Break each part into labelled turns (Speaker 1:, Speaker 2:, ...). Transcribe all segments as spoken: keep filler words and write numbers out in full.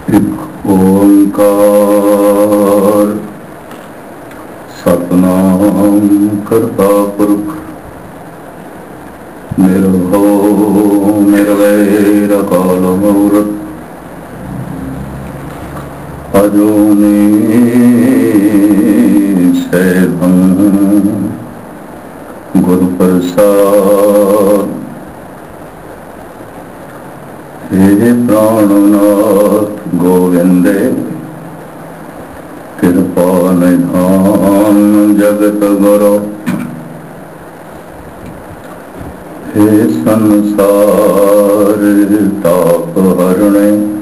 Speaker 1: ਇੱਕ ਓੰਕਾਰ ਸਤਿਨਾਮ ਕਰਤਾ ਪੁਰਖ ਨਿਰਭਉ ਨਿਰਵੈਰ ਅਕਾਲ ਮੂਰਤ ਅਜੂਨੀ ਸੈਭੰ ਗੁਰ ਪ੍ਰਸਾਦ। हे प्राणनाथ गोविंदे कृपा निधान जगत गुरु। हे संसार ताप हरणे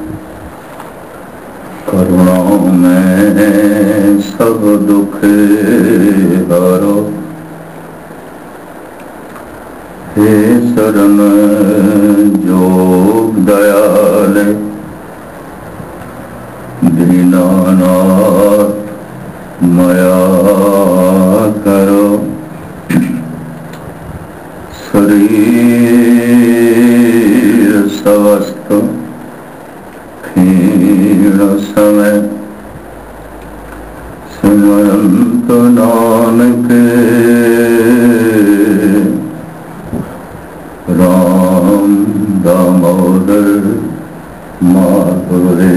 Speaker 1: करुणा में सब दुख हारो। हे शरण जोग दयाल दीनानाथ मया करो। शरीर स्वस्थ क्षीण समय सिमरंत नानक राम दामोदर माधुरे।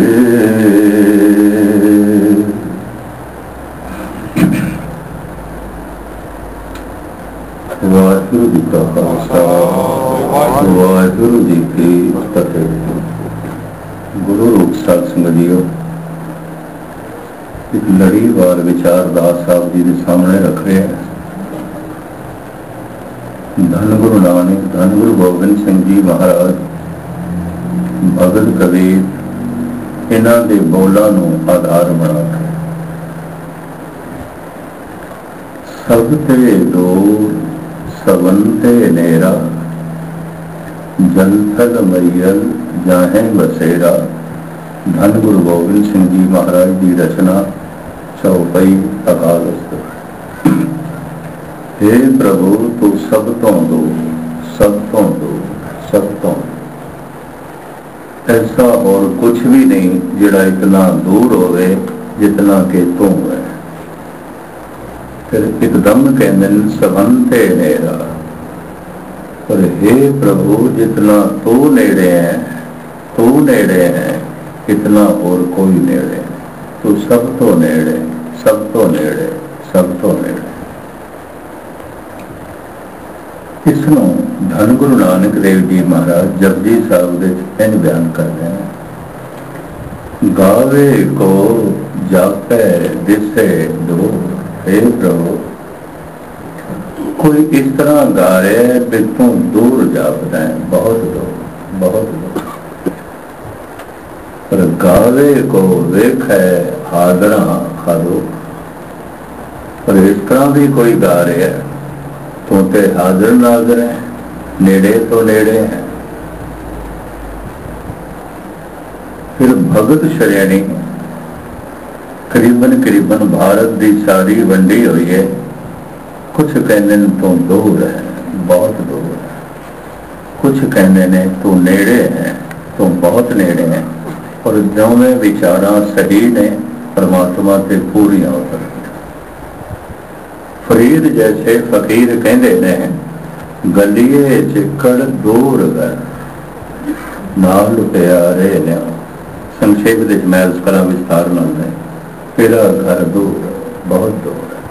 Speaker 1: वाहिगुरु जी का खालसा वाहिगुरु जी की फतेह। गुरु रूप साध संगत जीओ, एक लड़ीवार विचार दास साहब जी के सामने रख रहे हैं। धन गुरु नानक धन गुरु गोबिंद सिंह जी महाराज भगत कबीर इन्हां दे बोलां नूं आधार बना के सब ते दूर सबन ते नेरा जलथल मरियल जाहे बसेरा। धन गुरु गोबिंद सिंह जी महाराज की रचना चौपाई अकादश। हे प्रभु तू सब तो दूर सब तो दूर सब तो ऐसा और कुछ भी नहीं जिहड़ा इतना दूर होवे जितना के तू है। फिर एकदम कहते सबंते नेरा। पर हे प्रभु जितना तू नेड़े है तू नेड़े है इतना और कोई नेड़े। तू सब तो नेड़े सब तो नेड़े सब तो नेड़े। इसनों धन गुरु नानक देव जी महाराज जपजी साहब दे इंज बयान करते हैं। गावे को जापे दिसे दो। हे प्रभु कोई इस तरह गा रहे है बिल्कुल दूर जापता है, बहुत दूर बहुत दूर। पर गावे को वेख है हादरा खादो। पर इस तरह भी कोई गा रहे है तो ते हाजिर नाजर है, नेड़े तो नेड़े है। फिर भगत श्रेणी करीबन करीबन भारत की सारी वंडी हुई है। कुछ कहने तो दूर है बहुत दूर है, कुछ कहने ने तो नेड़े है तो बहुत नेड़े है। और दोवें विचारां सही ने परमात्मा से पूरियां हो सकती। फरीद जैसे फकीर कहते ने गलिए चिकड़ दूर घर नाल प्यारे ने। संक्षेप दे मैं उसका विस्तार न है। तेरा घर दूर बहुत दूर है।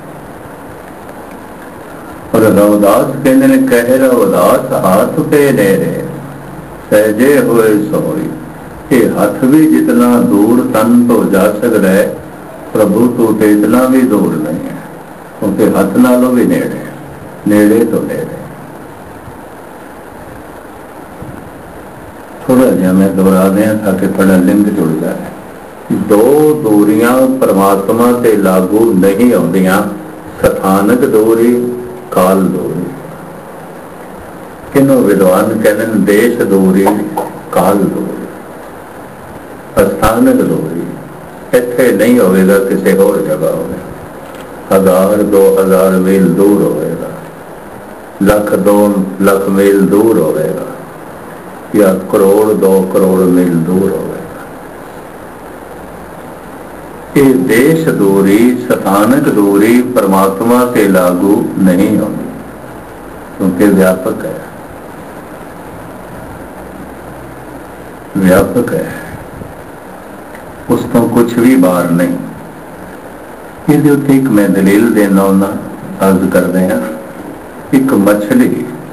Speaker 1: और रवदास कहते ने कह रवदास हाथ पे नेरे सहजे हुए सोई। ये हाथ भी जितना दूर तन तो जा सकता है प्रभु तू तो इतना भी दूर नहीं है क्योंकि हाथ नालों भी नेड़े नेड़े तो नेड़े। थोड़ा जिहा मैं दोहरा दें ताकि थोड़ा लिंक जुड़ जाए। दो दूरियां परमात्मा से लागू नहीं आउंदियां, स्थानक दूरी काल दूरी। किन्हों विद्वान कहते हैं देश दूरी काल दूरी स्थानक दूरी। इत्थे नहीं होगा किसी होर जगह होगा। हजार दो हजार मील दूर होगा, लख दो लख मील दूर होगा या करोड़ दो करोड़ मील दूर होगा। ਇਹ ਦੇਸ਼ ਦੂਰੀ, ਸਥਾਨਕ ਦੂਰੀ परमात्मा ਤੇ ਲਾਗੂ नहीं होती, क्योंकि व्यापक है, व्यापक है, उस तो कुछ भी बाहर नहीं। ਇਹਦੇ ਉੱਤੇ ਇੱਕ मैं दलील देना होना अर्ज करते हैं। एक मछली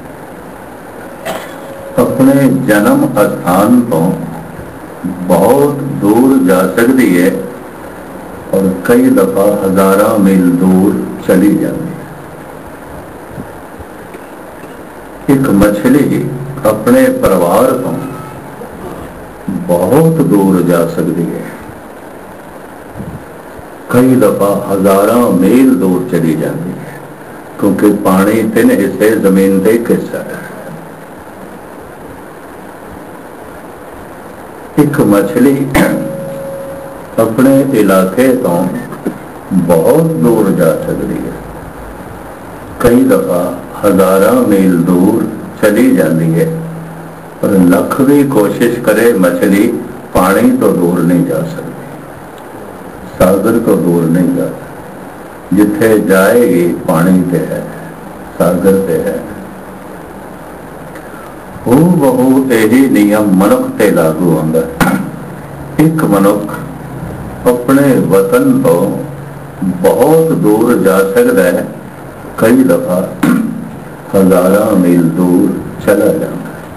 Speaker 1: अपने जन्म स्थान तो बहुत दूर जा सकती है और कई दफा हजारों मील दूर चली जाती है। एक मछली अपने परिवार तो बहुत दूर जा सकती है, कई दफा हजारों मील दूर चली जाती है, क्योंकि पानी तीन हिस्से जमीन का एक हिस्सा है। एक मछली अपने इलाके तो बहुत दूर जा सकती है, कई दफा हजारों मील दूर चली जाती है, और लख भी कोशिश करे मछली पानी तो दूर नहीं जा सकती, सागर तो दूर नहीं जाता। जिथे जाएगी पानी पे है, सागर पे है। वो बहु यही नियम मनुख ते लागू होंदा। एक मनुख अपने वतन तो बहुत दूर जा सकता है, कई दफा हजारों मील दूर चला जाता है।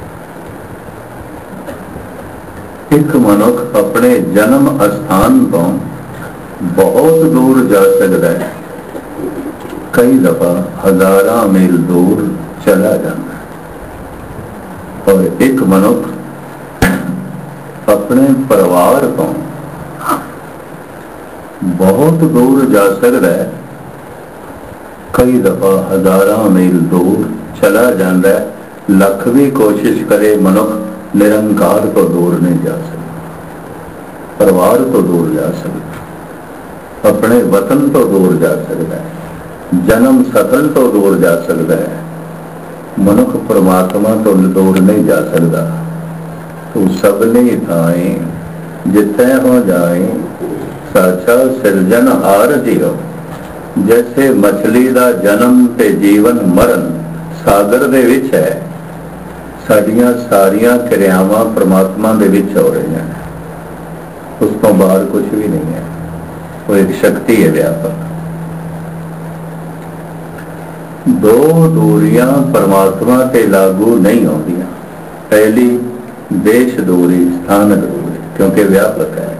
Speaker 1: एक मनुख अपने जन्म स्थान तो बहुत दूर जा सकता है, कई दफा हजारों मील दूर चला जाता है। और एक मनुख अपने परिवार को बहुत दूर जा सकता है, कई दफा हजारों मील दूर चला जाता है। लख भी कोशिश करे मनुख निरंकार तो दूर नहीं जा सकता, परिवार तो दूर जा सकता, अपने वतन तो दूर जा सकता है, जन्म स्थल तो दूर जा सकता है, मनुख परमात्मा तो दूर नहीं जा सकता। तो सबने थाए जिथे हो जाए साचा सिरजनहार जियो। जैसे मछली का जन्म ते जीवन मरण सागर दे विच है, साडियां सारियां क्रियावां परमात्मा दे विच हो रही हैं, उस तो बाहर कुछ भी नहीं है। वो एक शक्ति है व्यापक। दो दूरियां परमात्मा के लागू नहीं होंदियां। पहली देश दूरी, स्थानक दूरी, क्योंकि व्यापक है।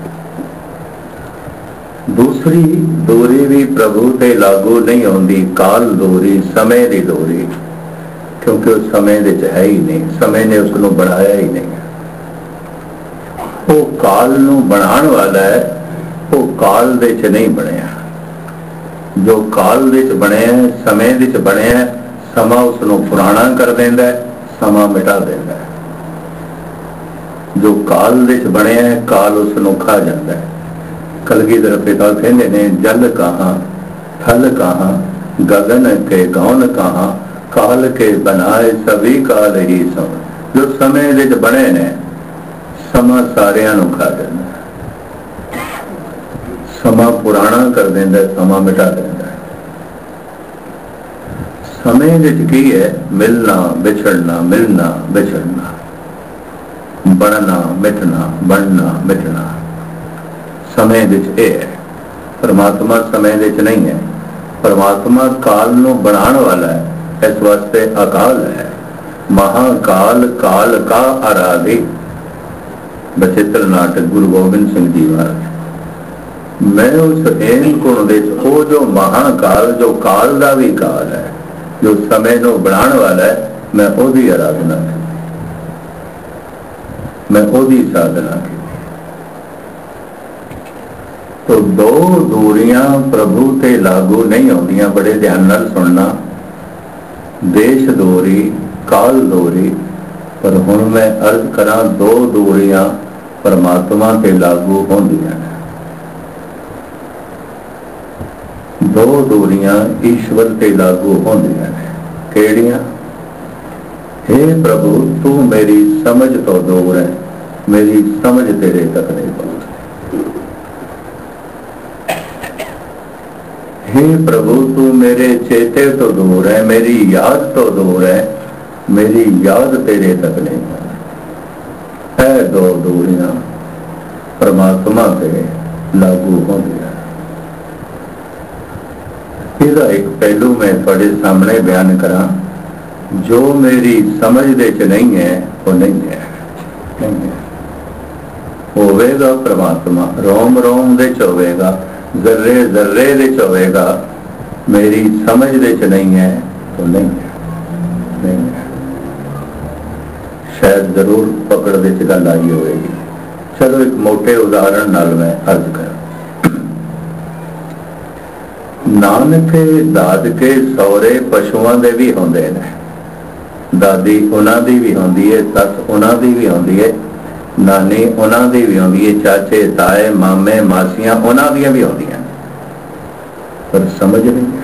Speaker 1: दूसरी दूरी भी प्रभु ते लागू नहीं होंदी, काल दूरी, समय की दूरी, क्योंकि उस समय विच है ही नहीं, समय ने उसको बनाया ही नहीं। वो काल नू बनाने वाला है, वो काल दे च नहीं बनया। जो काल दे च बने, समय दे च बने, समा उसनू पुराना कर देंदा है, समा मिटा देंदा है। जो काल दे च बने, काल उसनू खा जाता है। कलगीधर पिता कहते ने, जल कहाँ, थल कहाँ, गगन के गौन कहाँ, काल के बनाए सभी काल ही सम। जो समय दे च बने ने, समा सारियां नू खा जाता है, समा पुराना कर देंदा, समा मिटा देंदा। समय विच की है? मिलना बिछड़ना, मिलना बिछड़ना, बनना मिटना, बनना मिटना। समय विच ये है। परमात्मा समय विच नहीं है। परमात्मा काल नू बनाने वाला है, इस वास्ते अकाल है। महाकाल काल का आराधी, बचित्र नाटक गुरु गोबिंद सिंह जी महाराज। मैं उस एन गुण दे वो जो महाकाल, जो काल का भी काल है, जो समय नू बनाने वाला है, मैं ओदी आराधना की, मैं ओदी साधना की। तो दो दूरियां प्रभु ते लागू नहीं होंदियां। बड़े ध्यान नाल सुनना। देश दूरी, काल दूरी, पर हुण मैं अर्ज करा दो दूरियां परमात्मा ते लागू होंदियां। दो दूरियां ईश्वर ते लागू होंदियां ने। केड़ियां? हे प्रभु, तू मेरी समझ तो दूर है, मेरी समझ तेरे तक नहीं पहुंचती। हे प्रभु तू मेरे चेते तो दूर है, मेरी याद तो दूर है, मेरी याद तेरे तक नहीं है। दो दूरियां परमात्मा से लागू हो गया। इसका एक पहलू मैं थोड़े सामने बयान करा, जो मेरी समझ दे च नहीं है वो नहीं है, नहीं है। होवेगा परमात्मा रोम रोम दे च होवेगा, जर्रे जर्रे दे च होवेगा, मेरी समझ दे च नहीं है तो नहीं है, नहीं है। शायद जरूर पकड़ दे च गल आई होगी। चलो एक मोटे उदाहरण नाल मैं अर्ज कर। नानके दादके सौरे पशुओं दे भी होंदे ने, दादी उन्हां दी भी होंदी है, सस उन्हां दी भी होंदी है, नानी उन्हां दी भी होंदी है, चाचे ताए मामे मासियां उन्हां दी भी होंदियां, पर समझ नहीं है।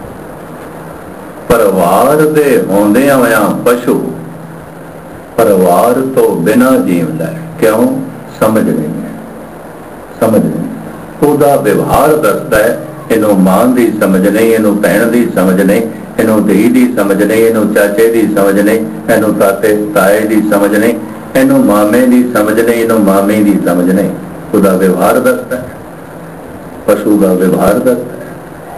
Speaker 1: परिवार दे होंदियां होया पशु परिवार तो बिना जीवदा है, क्यों? समझ नहीं है, समझ नहीं। ਉਹਦਾ व्यवहार दसदा है, इनू मां दी समझ नहीं, इनू भैन दी समझ नहीं, इनू धी दी समझ नहीं, इनू चाचे दी समझ नहीं, इनू ताते ताए दी समझ नहीं, इनू मामे दी समझ नहीं, इनू मामी दी समझ नहीं। ਉਹਦਾ व्यवहार दसदा है, पशु का व्यवहार दसदा है।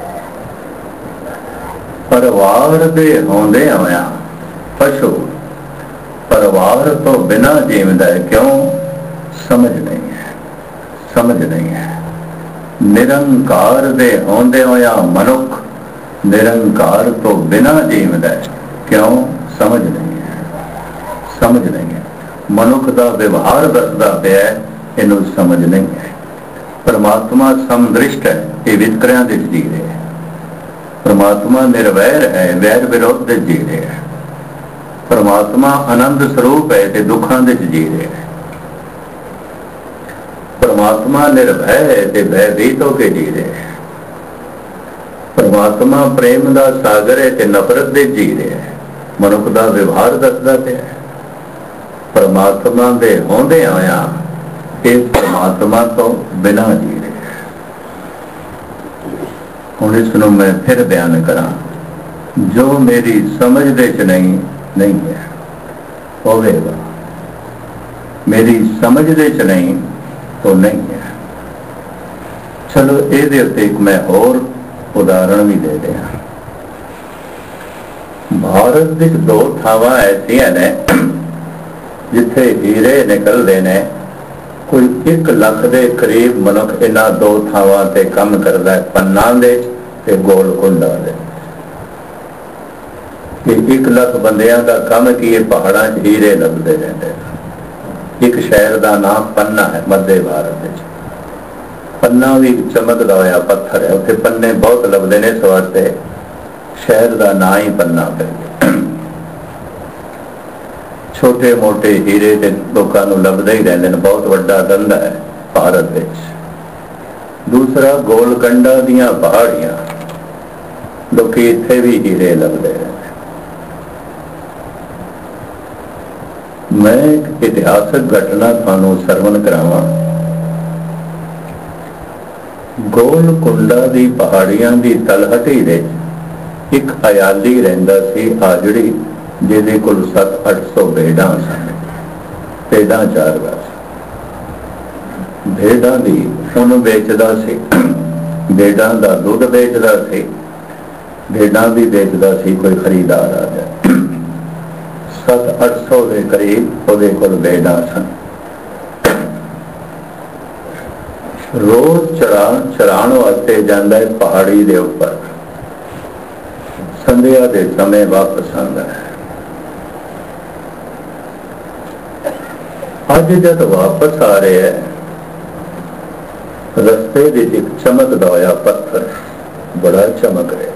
Speaker 1: परिवार दे होंदे होया पशु परिवार तो बिना जीवदा है, क्यों? समझ नहीं है, समझ नहीं है। निरंकार दे होंदे होया मनुख निरंकार तो बिना जीवदा है, क्यों? समझ नहीं है, समझ नहीं है। मनुख का व्यवहार दसदा पिया, इनू समझ नहीं है। परमात्मा समदृष्ट है, ये वितकरियां दे जी रहे है। परमात्मा निर्वैर है, वैर विरोध दे जी रहे है। परमात्मा आनंद स्वरूप है, ते दुखां दे जी रहे है। परमात्मा निर्भय है, ते भयभीत होके जी रहे है। परमात्मा प्रेम का सागर है, ते नफरत दे जी रहे है। मनुख का व्यवहार दसदा पिया, परमात्मा दे होंदे आया ये परमात्मा तो बिना जी रहे। हुण इसनूं मैं फिर बयान करा, जो मेरी समझ दे च नहीं नहीं है होवेगा, मेरी समझ दे च नहीं तो नहीं है। चलो ਇਹਦੇ ਉੱਤੇ ਇੱਕ मैं होर उदाहरण भी दे दिया। भारत ਵਿੱਚ दो ਥਾਵਾਂ ਐਸੀਆਂ ਨੇ ਜਿੱਥੇ ਹੀਰੇ ਨਿਕਲਦੇ ਨੇ। ਕੋਈ ਇੱਕ ਲੱਖ ਦੇ ਕਰੀਬ ਮਨੁੱਖ ਇਹਨਾਂ ਦੋ ਥਾਵਾਂ ਤੇ ਕੰਮ ਕਰਦਾ ਹੈ, ਪੰਨਾ ਦੇ ਤੇ ਗੋਲਕੁੰਡਾ ਦੇ। ਕਿ ਇੱਕ ਲੱਖ ਬੰਦਿਆਂ ਦਾ ਕੰਮ ਕੀ ਇਹ ਪਹਾੜਾਂ 'ਚ ਹੀਰੇ ਲੱਭਦੇ ਰਹਿੰਦੇ। ਇੱਕ ਸ਼ਹਿਰ ਦਾ ਨਾਮ ਪੰਨਾ ਹੈ ਮੱਧ ਭਾਰਤ ਵਿੱਚ। ਪੰਨਾ ਵੀ ਚਮਕਦਾ ਹੋਇਆ ਪੱਥਰ ਹੈ, ਉੱਥੇ ਪੰਨੇ ਬਹੁਤ ਲੱਭਦੇ ਨੇ, ਇਸ ਵਾਸਤੇ ਸ਼ਹਿਰ ਦਾ ਨਾਂ ਹੀ ਪੰਨਾ ਪੈ ਗਿਆ। छोटे मोटे हीरे ते लोगों को लभदे ही रहते हैं, बहुत बड़ा धंधा है भारत विच। दूसरा गोलकंडा दियां पहाड़ियां, लोग इत्थे भी हीरे लभदे रहते। मैं एक इतिहासक घटना थानू सरवण करावां। गोलकुंडा दी पहाड़ियां दी तलहटी दे एक अयाली रहिंदा सी आजड़ी, ਜਿਹਦੇ ਕੋਲ सत्त अठ सौ भेड़ां सन। भेड़ां चार बस भेड़ां दी उन बेचदा सी, भेड़ां दा दुध बेचदा सी, भेड़ां भी बेचदा सी। कोई खरीदार आ जाए, सत्त अठ सौ के करीब ਉਹਦੇ ਕੋਲ भेड़ां सन। रोज चरा चराण वास्ते जांदा है पहाड़ी दे उपर, संध्या दे समय वापस आंदा है। अज जब वापस आ रहे हैं, रस्ते दी एक चमकदा होया पत्थर बड़ा चमक रहा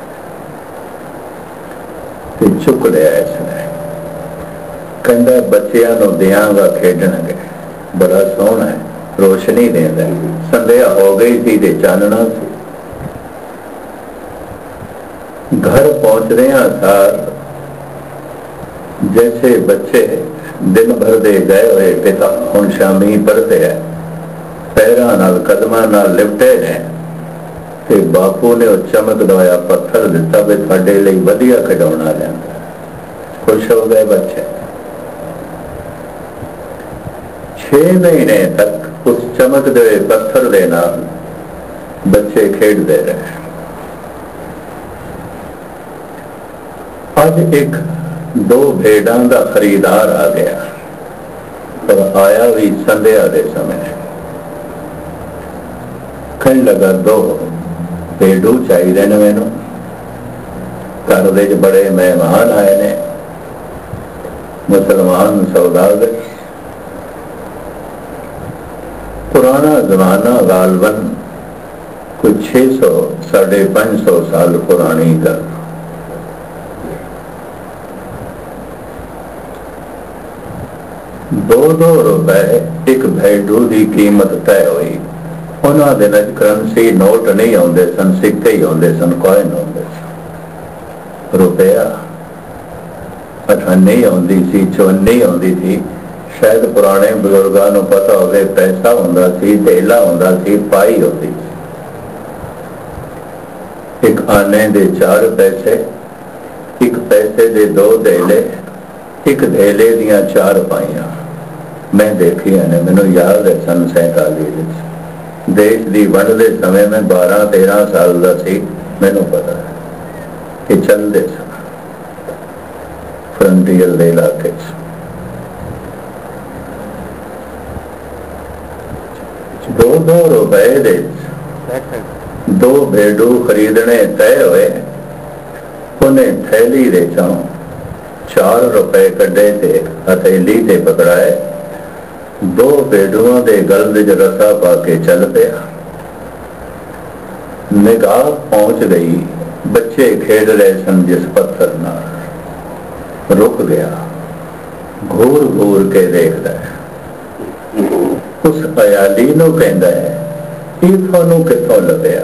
Speaker 1: ते चुक लिया इसने। कहंदा बच्चियां नूं देंगा खेडणगे, बड़ा सोहना है, रोशनी देंदा। संध्या हो गई थी ते चानना सी। घर पहुंच रहे सार जैसे बच्चे दिन भर दे गए हुए पिता हुण शामी पढ़ते हैं, पैरां नाल कदमां नाल लिपटे ने, ਤੇ ਬਾਪੂ ਨੇ ਉਹ ਚਮਕਦਾ ਹੋਇਆ ਪੱਥਰ ਦਿੱਤਾ ਵੀ ਤੁਹਾਡੇ ਲਈ ਵਧੀਆ ਖਿਡੌਣਾ ਲਿਆਂਦਾ। ਖੁਸ਼ ਹੋ ਗਏ ਬੱਚੇ। ਛੇ ਮਹੀਨੇ ਤੱਕ ਉਸ ਚਮਕਦੇ ਹੋਏ ਪੱਥਰ ਦੇ ਨਾਲ ਬੱਚੇ ਖੇਡਦੇ ਰਹੇ। ਅੱਜ ਇੱਕ ਦੋ ਭੇਡਾਂ ਦਾ ਖਰੀਦਾਰ ਆ ਗਿਆ, ਪਰ ਆਇਆ ਵੀ ਸੰਧਿਆ ਦੇ ਸਮੇਂ। ਕਹਿਣ ਲੱਗਾ ਦੋ ਭੇਡੂ ਚਾਹੀਦੇ ਨੇ ਮੈਨੂੰ, ਘਰ ਵਿੱਚ ਬੜੇ ਮਹਿਮਾਨ ਆਏ ਨੇ, ਮੁਸਲਮਾਨ ਸੌਦਾਗਰ। ਪੁਰਾਣਾ ਜ਼ਮਾਨਾ ਗਾਲਬਨ ਕੋਈ ਛੇ ਸੌ ਸਾढ़े पाँच सौ साल पुरानी गल। दो दो रुपए एक भैडू की कीमत तय हुई। उन्होंने दिन करंसी नोट नहीं आते सन, सिक्के ही आते सन, कॉइन आते सन। रुपया अठानी आती सी, चवन्नी आती थी। शायद पुराने बजुर्गों को पता हो, पैसा होंदा सी, धेला होंदा सी, पाई होती सी। एक आने दे चार पैसे, एक पैसे दे दो धेले, एक धेले दियां चार पाइयां। मैं देखिया ने, मैनू याद है सन सैंताली देश की वंड के समय में बारह तेरह साल का सी। मैनू पता है कि चलते सन फ्रंटियर के इलाके। दो दो रुपए दे दो भेडू खरीदने तय हुए। उन्हें थैली दे चों चार रुपए कड्डे थे, हथेली ते पकड़ाए। दो भेडुओं के गल विच रस्सा पा के चल पिया। निगाह पहुंच गई, बच्चे खेड रहे सन जिस पत्थर नाल। रुक गया, घूर घूर के देखता है। उस अयाली नूं कहंदा है, ये थानू किथों लभ्या?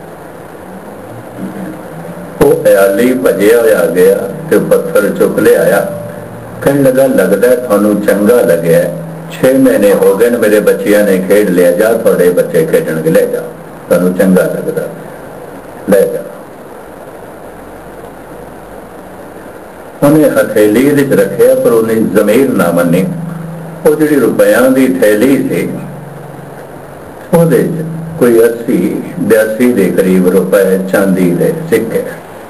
Speaker 1: वो अयाली भजिया होया गया ते पत्थर चुक ले आया। कहने लगा, लगता है थानू चंगा लग्या, छे महीने हो गए मेरे बच्चिया ने खेड लिया, जा थोड़े बच्चे खेडन के ले जाओ, थानू चंगा लगता ले जाओ। उन्हें हथेली विच रखिया, पर उन्हें जमीर ना मनी। वो जिहड़ी रुपया की थैली सी, ਉਹਦੇ कोई अस्सी बयासी के करीब रुपए चांदी के सिक्के।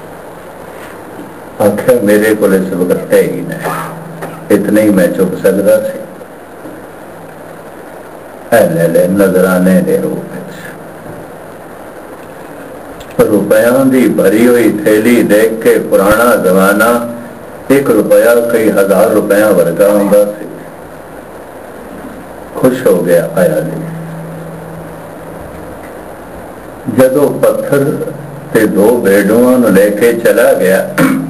Speaker 1: आखिया मेरे को इस वक्त है ही नहीं, इतने ही मैं चुक सकता सी। ले ले नजराने के रूप रुपया की भरी हुई थैली देख के पुराना जमाना एक रुपया कई हजार रुपया वर्गा होंदा सी। खुश हो गया आया नहीं। जदों पत्थर ते दो भेडुओं लेके चला गया,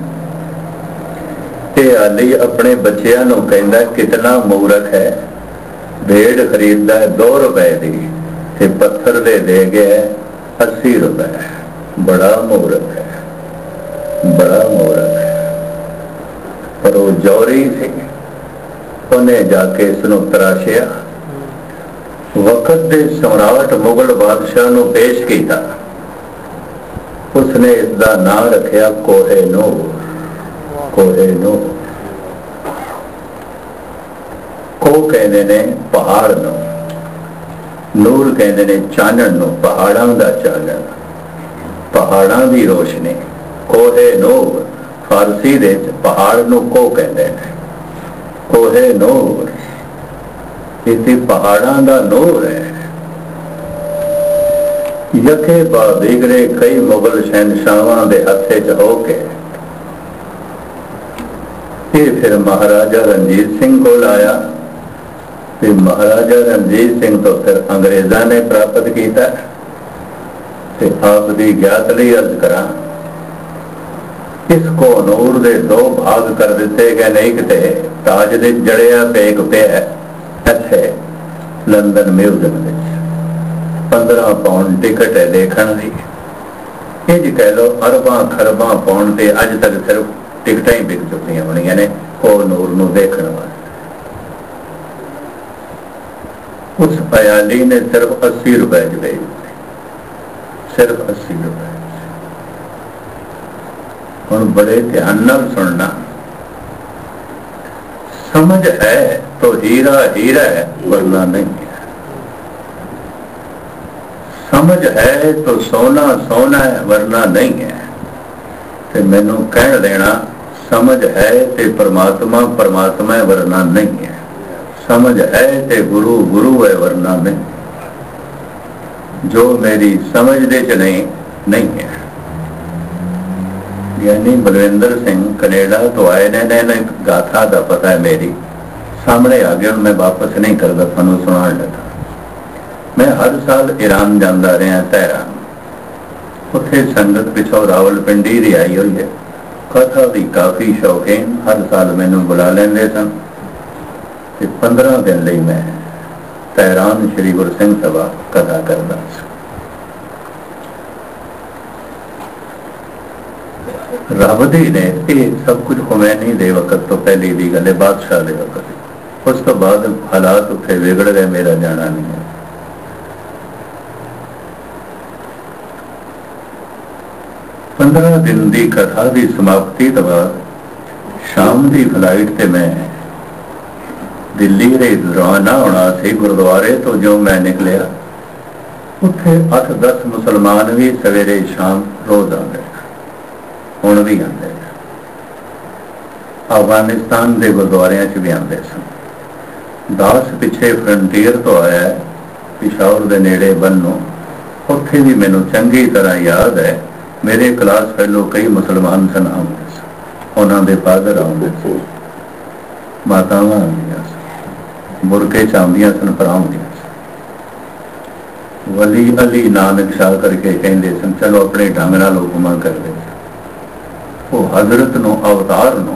Speaker 1: ते आली अपने बच्चियां नूं कहंदा, कितना मूर्ख है, भेड़ खरीददा है दो रुपए की ते पत्थर दे दे गया अस्सी रुपए। बड़ा मूर्ख है, बड़ा मूर्ख है। पर वो जौहरी सी, उन्हें जाके इसनूं तराशिया। वक्त के सम्राट मुगल बादशाह नूं पेश किया। उसने इसका नाम रखिया कोहे-नूर। कोहे-नूर को कहते ने पहाड़ नूं, नूर कहते ने चानण नूं, पहाड़ां दा चानण, पहाड़ां दी रोशनी। कोहे-नूर फारसी दे पहाड़ नूं को कहते हैं। कोहे-नूर इसी पहाड़ां दा नूर है। यखे बादीगरे कई मुगल शहनशाहां दे हथे च हो के फिर महाराजा रणजीत सिंह को लाया। फिर महाराजा रणजीत सिंह तो फिर अंग्रेजा ने प्राप्त किया। आप दी ज्ञात लई अर्ज करा, इसको नूर दे दो भाग कर दिते गए। नहीं किते ताज दे जड़िया पे एक पे इत्थे लंदन म्यूजियम पंद्रह पाउंड टिकट है देखने की। इंज कह लो अरबा खरबा पाउंड से अज तक सिर्फ टिकट ही बिक चुकी होनी ने कोह-नूर नूं देखने वाले। उस अयाली ने सिर्फ अस्सी रुपए च बेच सिर्फ अस्सी रुपए। हुण बड़े ध्यान नाल सुनना, समझ है तो हीरा हीरा है वरना नहीं है, समझ है तो सोना सोना है वरना नहीं है। ते मैनू कह देना समझ है ते परमात्मा परमात्मा है वरना नहीं है, समझ है ते गुरु गुरु है वरना नहीं, जो मेरी समझ दे च नहीं नहीं है। यानी बलविंदर सिंह कनेडा तो आए ने, ने, ने गाथा का पता है मेरी सामने आ गया, मैं वापस नहीं करता, थानू सुना लगा। मैं हर साल ईरान जाता रहा तेहरान, उत्थे संगत पिछों रावलपिंडी दी आई हुई है, कथा की काफ़ी शौकीन, हर साल मैनू बुला लेंदे सन। पंद्रह दिन लई मैं तेहरान श्री गुरु सिंह सभा कथा करदा। रब दी ने ये सब कुछ खुमैनी दे वक्त तो पहले दी गल है, बादशाह दे वक्त, उस तो बाद हालात उत्थे बिगड़ गए, मेरा जाना नहीं है। पंद्रह दिन की कथा की समाप्ति तो बाद शाम की फ्लाइट से मैं दिल्ली रे रवाना होना सी। गुरुद्वारे तो जो मैं निकलिया उत्थे अठ दस मुसलमान भी सवेरे शाम रोज आते, हुण भी आते, अफगानिस्तान के गुरुद्वारियां च भी आते सन। दास पिछे फ्रंटियर तो आया है, पिशावर के नेड़े बन्नो, उत्थे भी मैनू चंगी तरह याद है, मेरे क्लास फेलो कई मुसलमान सन आते, उन्होंने फादर आते, मातावां आंदियां सन, बुरके च आंदियां सन, पर आउंदियां सन। वली अली नानक शाह करके कहते सन, चलो अपने ढंग नाल हुक्म करते। वो हजरत नो अवतार नो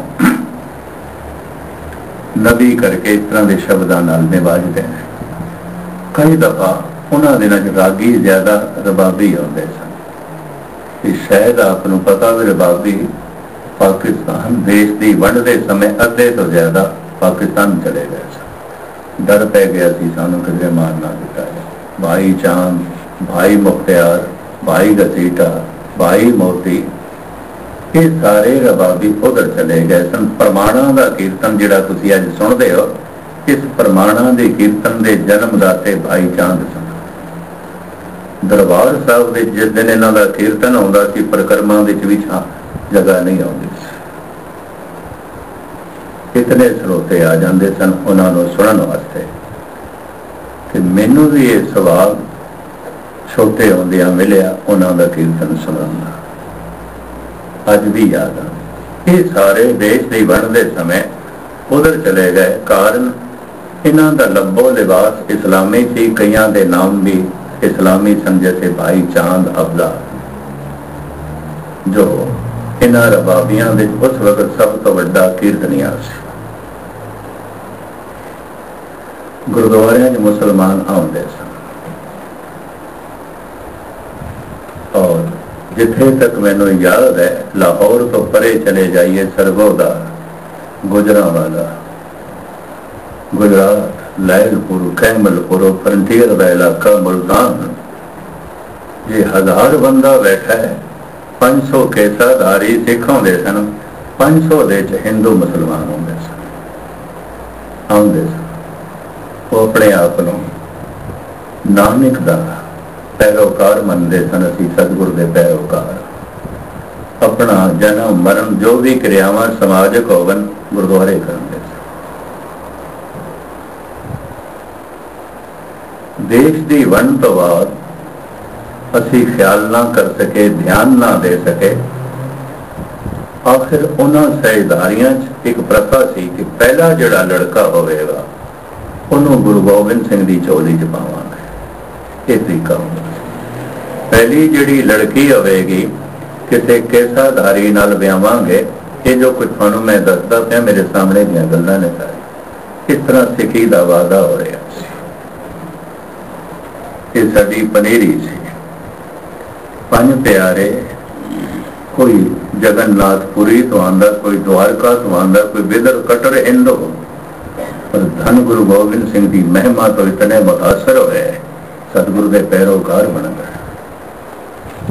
Speaker 1: नबी करके इस तरह के शब्दों नाल निवाजते हैं। कई दफा उन्होंने दिनों च रागी ज्यादा रबाबी आते सन, शायद आपको पता भी रबाबी पाकिस्तान देश की वंड के समय अद्धे तो ज्यादा पाकिस्तान चले गए सन। डर पै गया सी सानू किधरे मार ना दिता है। भाई चांद, भाई मुख्तियार, भाई घसीटा, भाई मोती, ये सारे रबाबी उधर चले गए सन। प्रमाणा का कीर्तन जिहड़ा तुसीं अज सुणदे हो, इस प्रमाणा के कीर्तन के जन्मदाते भाई चांद सन। दरबार साहब के जिस दिन इन्हों का कीर्तन आता सी, परिक्रमा भी जगह नहीं आती, कितने स्रोते आ जाते सन उन्होंने सुनने वास्ते। कि मैनू भी ये सवाल छोटे होंदिया मिलिया उन्होंने कीर्तन सुनने का, अज भी याद आ। ये सारे देश की वंड के समय उधर चले गए, कारण इन्हों का लब्बो लिबास इस्लामी सी, कईयां दे नाम भी इस्लामी सन, जैसे भाई चांद अब्दा, जो इन्हां रबाबियां दे उस वक्त सब तो वड्डा कीर्तनिया सी। गुरुद्वारियां च मुसलमान आउंदे सन, और जिथे तक मैनू याद है, लाहौर तो परे चले जाइए, सरगोदा, गुजरांवाला, गुजरात, लैलपुर, कैमलपुर, फ्रंटियर का इलाका मुल्तान, ये हजार बंदा बैठा है। पांच सौ केसाधारी सिख होंदे सन, पांच सौ दे हिंदू मुसलमान होंदे सन, आउंदे सन। वो अपने आप को नानक दा पैरोकार मनते सन, असी सतगुरु के पैरोकार। अपना जन्म मरण जो भी क्रियावां समाजिक होवन गुरुद्वारे करते सन। देश की वंड तो बाद असी ख्याल ना कर सके, ध्यान ना दे सके। आखिर उन्होंने सहदारियां एक प्रथा सी कि पहला जिहड़ा लड़का होवेगा उन्होंने गुरु गोबिंद सिंह की चोली च पावांगे, ये तरीका होगा। पहली जिहड़ी लड़की होवेगी किसी केसाधारी नाल ब्यावांगे। ये जो कुछ थानू मैं दसदा पिया मेरे सामने दीयां गल्लां ने सारी, इस तरह सिखी का वादा हो रहा सी। ये साडी पनीरी सी। पंज प्यारे, कोई जगन्नाथपुरी तो आंदा, कोई द्वारका तो आंदा, कोई बिदर कटर इंदो, पर धन गुरु गोबिंद सिंह की महिमा तो इतने मुतासर हुए, सतगुरु के पैरोकार बन गए।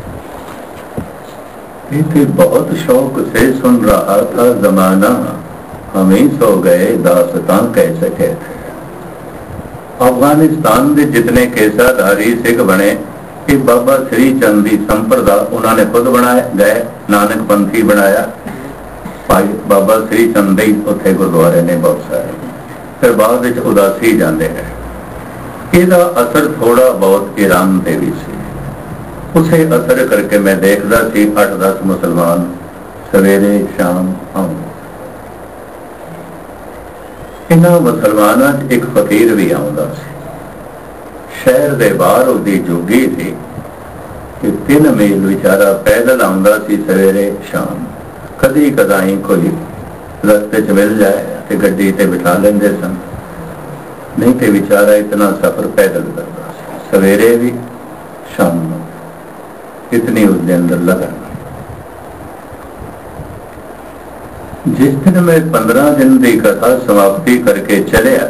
Speaker 1: ये बहुत शौक से सुन रहा था जमाना, हम ही सो गए दास्तां कैसे कहते। अफगानिस्तान के जितने केसाधारी सिख बने कि बाबा श्री चंद की संप्रदा उन्होंने खुद बनाया गए, नानक पंथी बनाया, भाई बाबा श्री चंद ही उत्थे गुरुद्वारे ने बहुत सारे, फिर बाद में उदासी जाते हैं। इसका असर थोड़ा बहुत ईरान से भी सी। उसे असर करके मैं देखता सी अठ दस मुसलमान सवेरे शाम आऊं। इन्हां मुसलमानां च एक फकीर भी आउंदा सी। शहर दे बाहर उसदी जोगी सी कि तीन मील बेचारा पैदल आउंदा सी सवेरे शाम। कदी कदाई कोई रस्ते च मिल जाए तो गड्डी ते बिठा लेंदे सन, नहीं तो बेचारा इतना सफर पैदल करता सी, सवेरे भी शाम। इतनी उसके अंदर लगन। जिस दिन मैं पंद्रह दिन की कथा समाप्ति करके चलिया,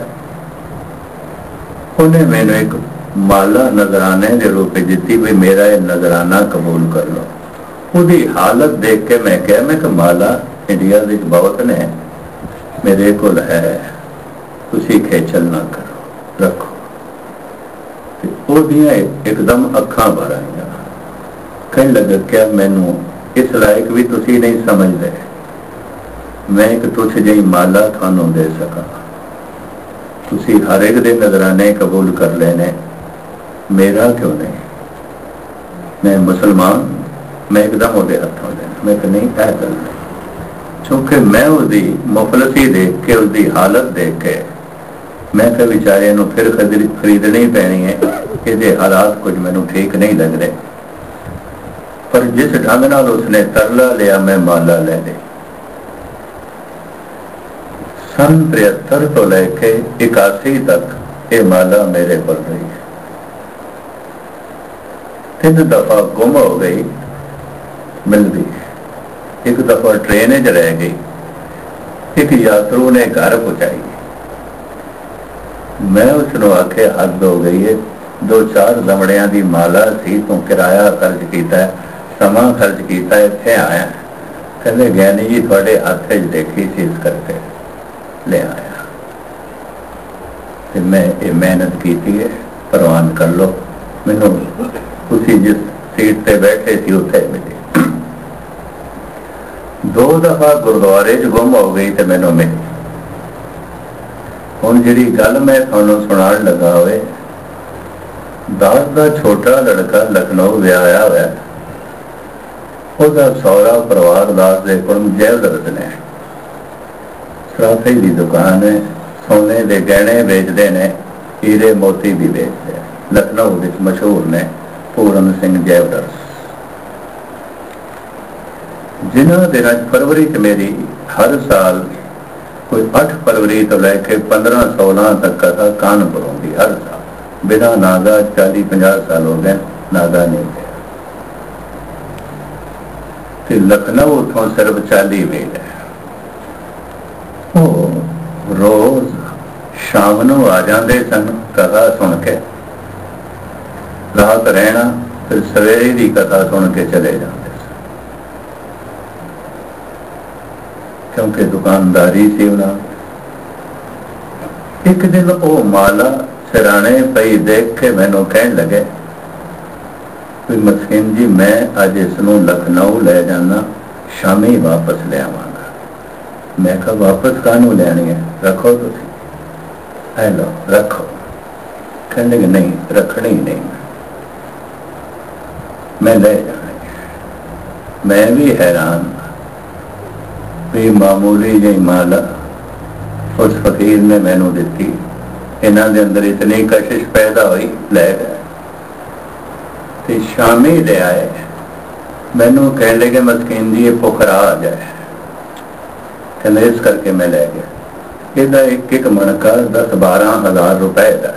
Speaker 1: उन्हें मैंने एक माला नजराने के रूप में दी, भी मेरा ये नजराना कबूल कर लो। उसकी हालत देख के मैं क्या, मैं माला इंडिया विच बहुत ने, मेरे को है, तुसी खेचल ना करो, रखो। ओदियां एकदम अखां भर आईयां। कहने लगा क्या मैनू इस लायक भी तुसी नहीं समझते, मैं एक तुझ जी माला थानू दे सका, तुसी हर एक दे नजराने कबूल कर लेने, मेरा क्यों नहीं? मैं मुसलमान, मैं एकदम वो हथों देना। मैं तो नहीं है गल, क्योंकि मैं उसकी मुफलसी देख के, उसकी हालत देख के मैं क्या बेचारे नू फिर खरीदनी पैनी है, ये हालात कुछ मैनू ठीक नहीं लग रहे। पर जिस ढंग नाल उसने तरला लिया, मैं माला ले ली। सन तिहत्तर तो लेके इक्यासी तक ये माला मेरे पर रही है। तीन दफा गुम हो गई, मिल गई। एक दफा ट्रेन च रह गई, एक यात्रु ने घर पहुंचाई। मैं उसनों आखे हद हो गई है, दो चार दमड़ियां की माला सी, तू किराया खर्च किया, समा खर्च किया, इत्थे आया। कहते ज्ञानी जी थोड़े हथ च देखी सी, इस करके ले आया। ते मैं ये मेहनत की है, प्रवान कर लो। मैनू उसी जिस सीट ते बैठे सी उत्थे मिली। दो दफा गुरुद्वारे च गुम हो गई तो मैनू मिली। हुण जिहड़ी गल मैं तुहानू सुणाण लगा होवे, दास का छोटा लड़का लखनऊ विआया होया, उसका सौरा परिवार दास दे कोल जैवलरत ने, सराफे की दुकान है, सोने के गहने बेचते ने, हीरे मोती भी बेचते हैं। लखनऊ विच मशहूर ने पूरन सिंह जैवलर्स। जिन्होंने दिनों फरवरी च मेरी हर साल कोई अठ फरवरी तो लैके पंद्रह सोलह तक कथा कानपुर होंगी हर साल, बिना नागा चाली पंजाह साल हो गए नागा नहीं गया। लखनऊ उतों सिर्फ चाली मील है। वो रोज शाम को आ जाते सन कथा सुन के, रात रहना, फिर सवेरे की कथा सुन के चले जाते सन, क्योंकि दुकानदारी सी उन्होंने। एक दिन वो माला सिराने पई देख के मैनू कहन लगे, मस्किन जी मैं अज इसनों लखनऊ ले जाना, शामी वापस ले आवांगा। मैं कहा वापस कानू लैनी है, रखो तुसी, है लो रखो। कहने लगे नहीं, रखनी ही नहीं, मैं ले जाना। मैं भी हैरान, भी मामूली जी माला उस फकीर ने मैनू दी, इन्हों के अंदर इतनी कशिश पैदा हुई, ले गए। शामी ले आए, मैनू कह लगे मस्कीन जी ये पुखरा आ जाए, कहने इस करके मैं ले गया। इसका एक एक मनका दस बारह हजार रुपए का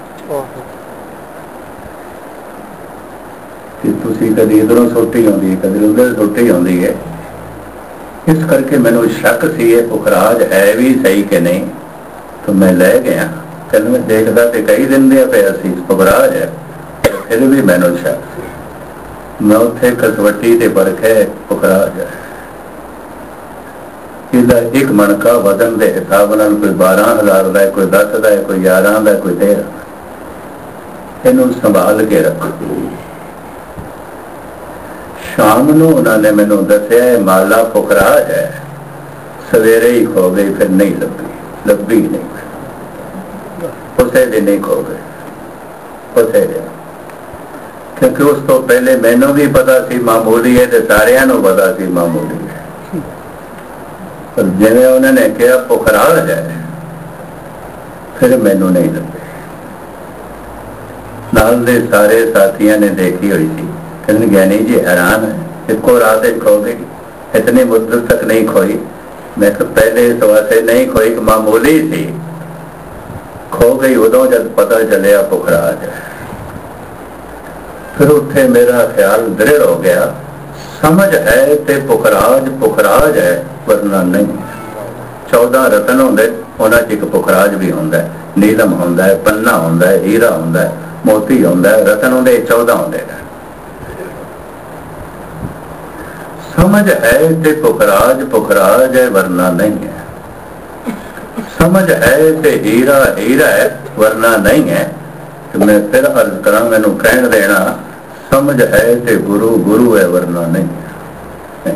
Speaker 1: है। कभी इधरों सोटी आती है, कभी उधर सोटी आती है। इस करके मैनू शक सी ये पुखराज है भी सही कि नहीं, तो मैं ले गया। कहने मैं देखता तो कई दिन दिया पे पुखराज है, फिर भी मैनू शक सी। मैं उत्थे कसवटी ते परखे पुखरा जाए। इसका एक मणका वजन के हिसाब नाल कोई बारह हज़ार का है, कोई दस का है, कोई ग्यारह का, कोई तेरह। इनू संभाल के रखो। शाम नूं उन्होंने मैनू दसिया माला पुखरा है, सवेरे ही खो गई, फिर नहीं लभी, लभी नहीं, उसे दिन नहीं खो गए, उसे दिन। क्योंकि उस तो पहले मैनू भी पता सी मामूली है, तो सारियां नूं पता सी मामूली है। पर जिवें उन्होंने कहा पुखरा है, फिर मैनू नहीं लगे। नाल दे सारे साथियों ने देखी हुई थी, कहते ज्ञानी जी हैरान है, इसको रात खो गई, इतनी मुद्दत तक नहीं खोई। मैं तो पहले इस वास्ते नहीं खोई कि मामूली थी, खो गई उदों जब पता चलिया पुखराज है। फिर उत्थे मेरा ख्याल दृढ़ हो गया, समझ है ते पुखराज पुखराज है, वरना नहीं। चौदह रतन होंगे, उन्हां च एक पुखराज भी होंदा है, नीलम होंदा है, पन्ना होंदा है, हीरा होंदा है, मोती होंदा है, रतन होंदे, चौदह होंदे। समझ है ते पुखराज पुखराज है, वरना नहीं है। समझ है ते हीरा हीरा है, वरना नहीं है। तो मैं फिर अर्ज करा, मैनू कहन देना, समझ है ते गुरु गुरु है, वरना नहीं है।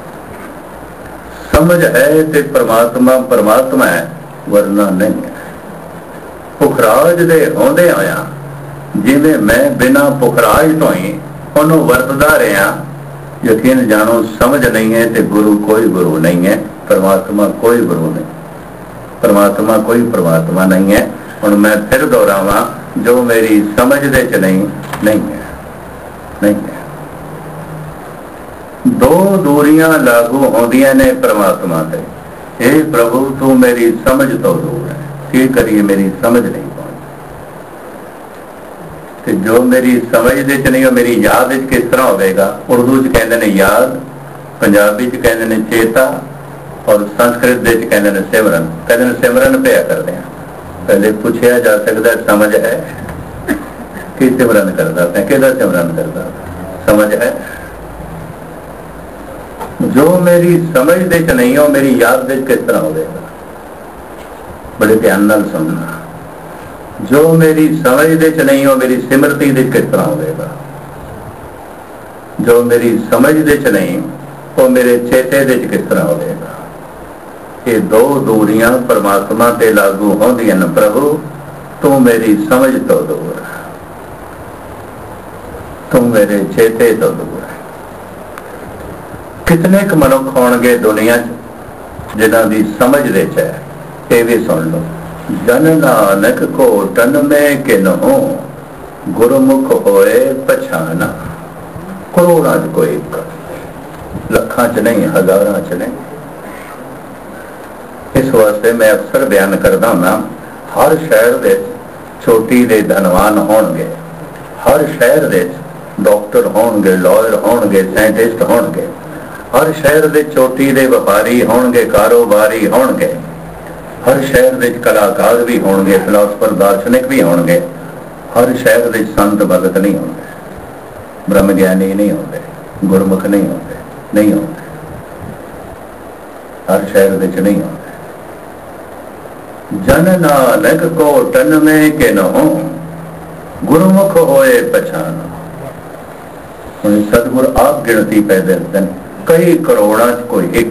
Speaker 1: समझ है ते परमात्मा परमात्मा है, वरना नहीं है। पुखराज दे होंदे आया, जिवें मैं बिना पुखराज तो ही उन्होंने वरतदा रहा, यकीन जानो समझ नहीं है ते गुरु कोई गुरु नहीं है, परमात्मा कोई गुरु नहीं, परमात्मा कोई परमात्मा नहीं है। हुण मैं फिर दोहरावां, जो मेरी समझ दे च नहीं नहीं है, नहीं है। दो दूरियां लागू होंदियां ने परमात्मा से। हे प्रभु तू मेरी समझ तो दूर है, की करिए, मेरी समझ नहीं पहुंची। जो मेरी समझ दे च नहीं, वो मेरी याद किस तरह होगा। उर्दू च कहते हैं याद, पंजाबी च कहते हैं चेता, और संस्कृत दे च कहते हैं सिमरन। कहते हैं सिमरन पिया करते हैं। पहले पूछा जा सकता समझ है कि सिमरन करता है, कि सिमरन करता समझ है। जो मेरी समझ दे च नहीं हो, मेरी याद दे किस तरह होगा। बड़े ध्यान नाल सुनना। जो मेरी समझ दे च नहीं हो, मेरी सिमरती दे किस तरह होगा। जो मेरी समझ दे च नहीं, वो मेरे चेते दे किस तरह होगा। ये दो दूरियां परमात्मा ते लागू होंदियां न। प्रभु तू मेरी समझ तो दूर है, तू मेरे चेते तो दूर है। कितने क मनुख होणगे दुनिया जिन्हां दी समझ दे च है, ये भी सुन लो। जन नानक को तन में किन्हो, गुरमुख होए पछाना। करोड़ां च कोई एक, लखां च नहीं, हजारां च नहीं। इस वास्ते मैं अक्सर बयान करता हूं, हर शहर दे छोटी दे धनवान होणगे, हर शहर दे डॉक्टर होणगे, लॉयर होणगे, साइंटिस्ट होणगे, हर शहर दे चोटी दे व्यापारी होणगे, कारोबारी होणगे, हर शहर दे कलाकार भी होणगे, फिलोसफर दार्शनिक भी होणगे। हर शहर दे संत भगत नहीं होंगे, ब्रह्म ज्ञानी नहीं होंगे, गुरमुख नहीं होंगे, नहीं होंगे। हर शहर दे नहीं होंगे। जन नानक को तन में के न हो, गुरमुख होए पछाना। सतगुर आप गिनती पैदे दिन कई करोड़ा कोई एक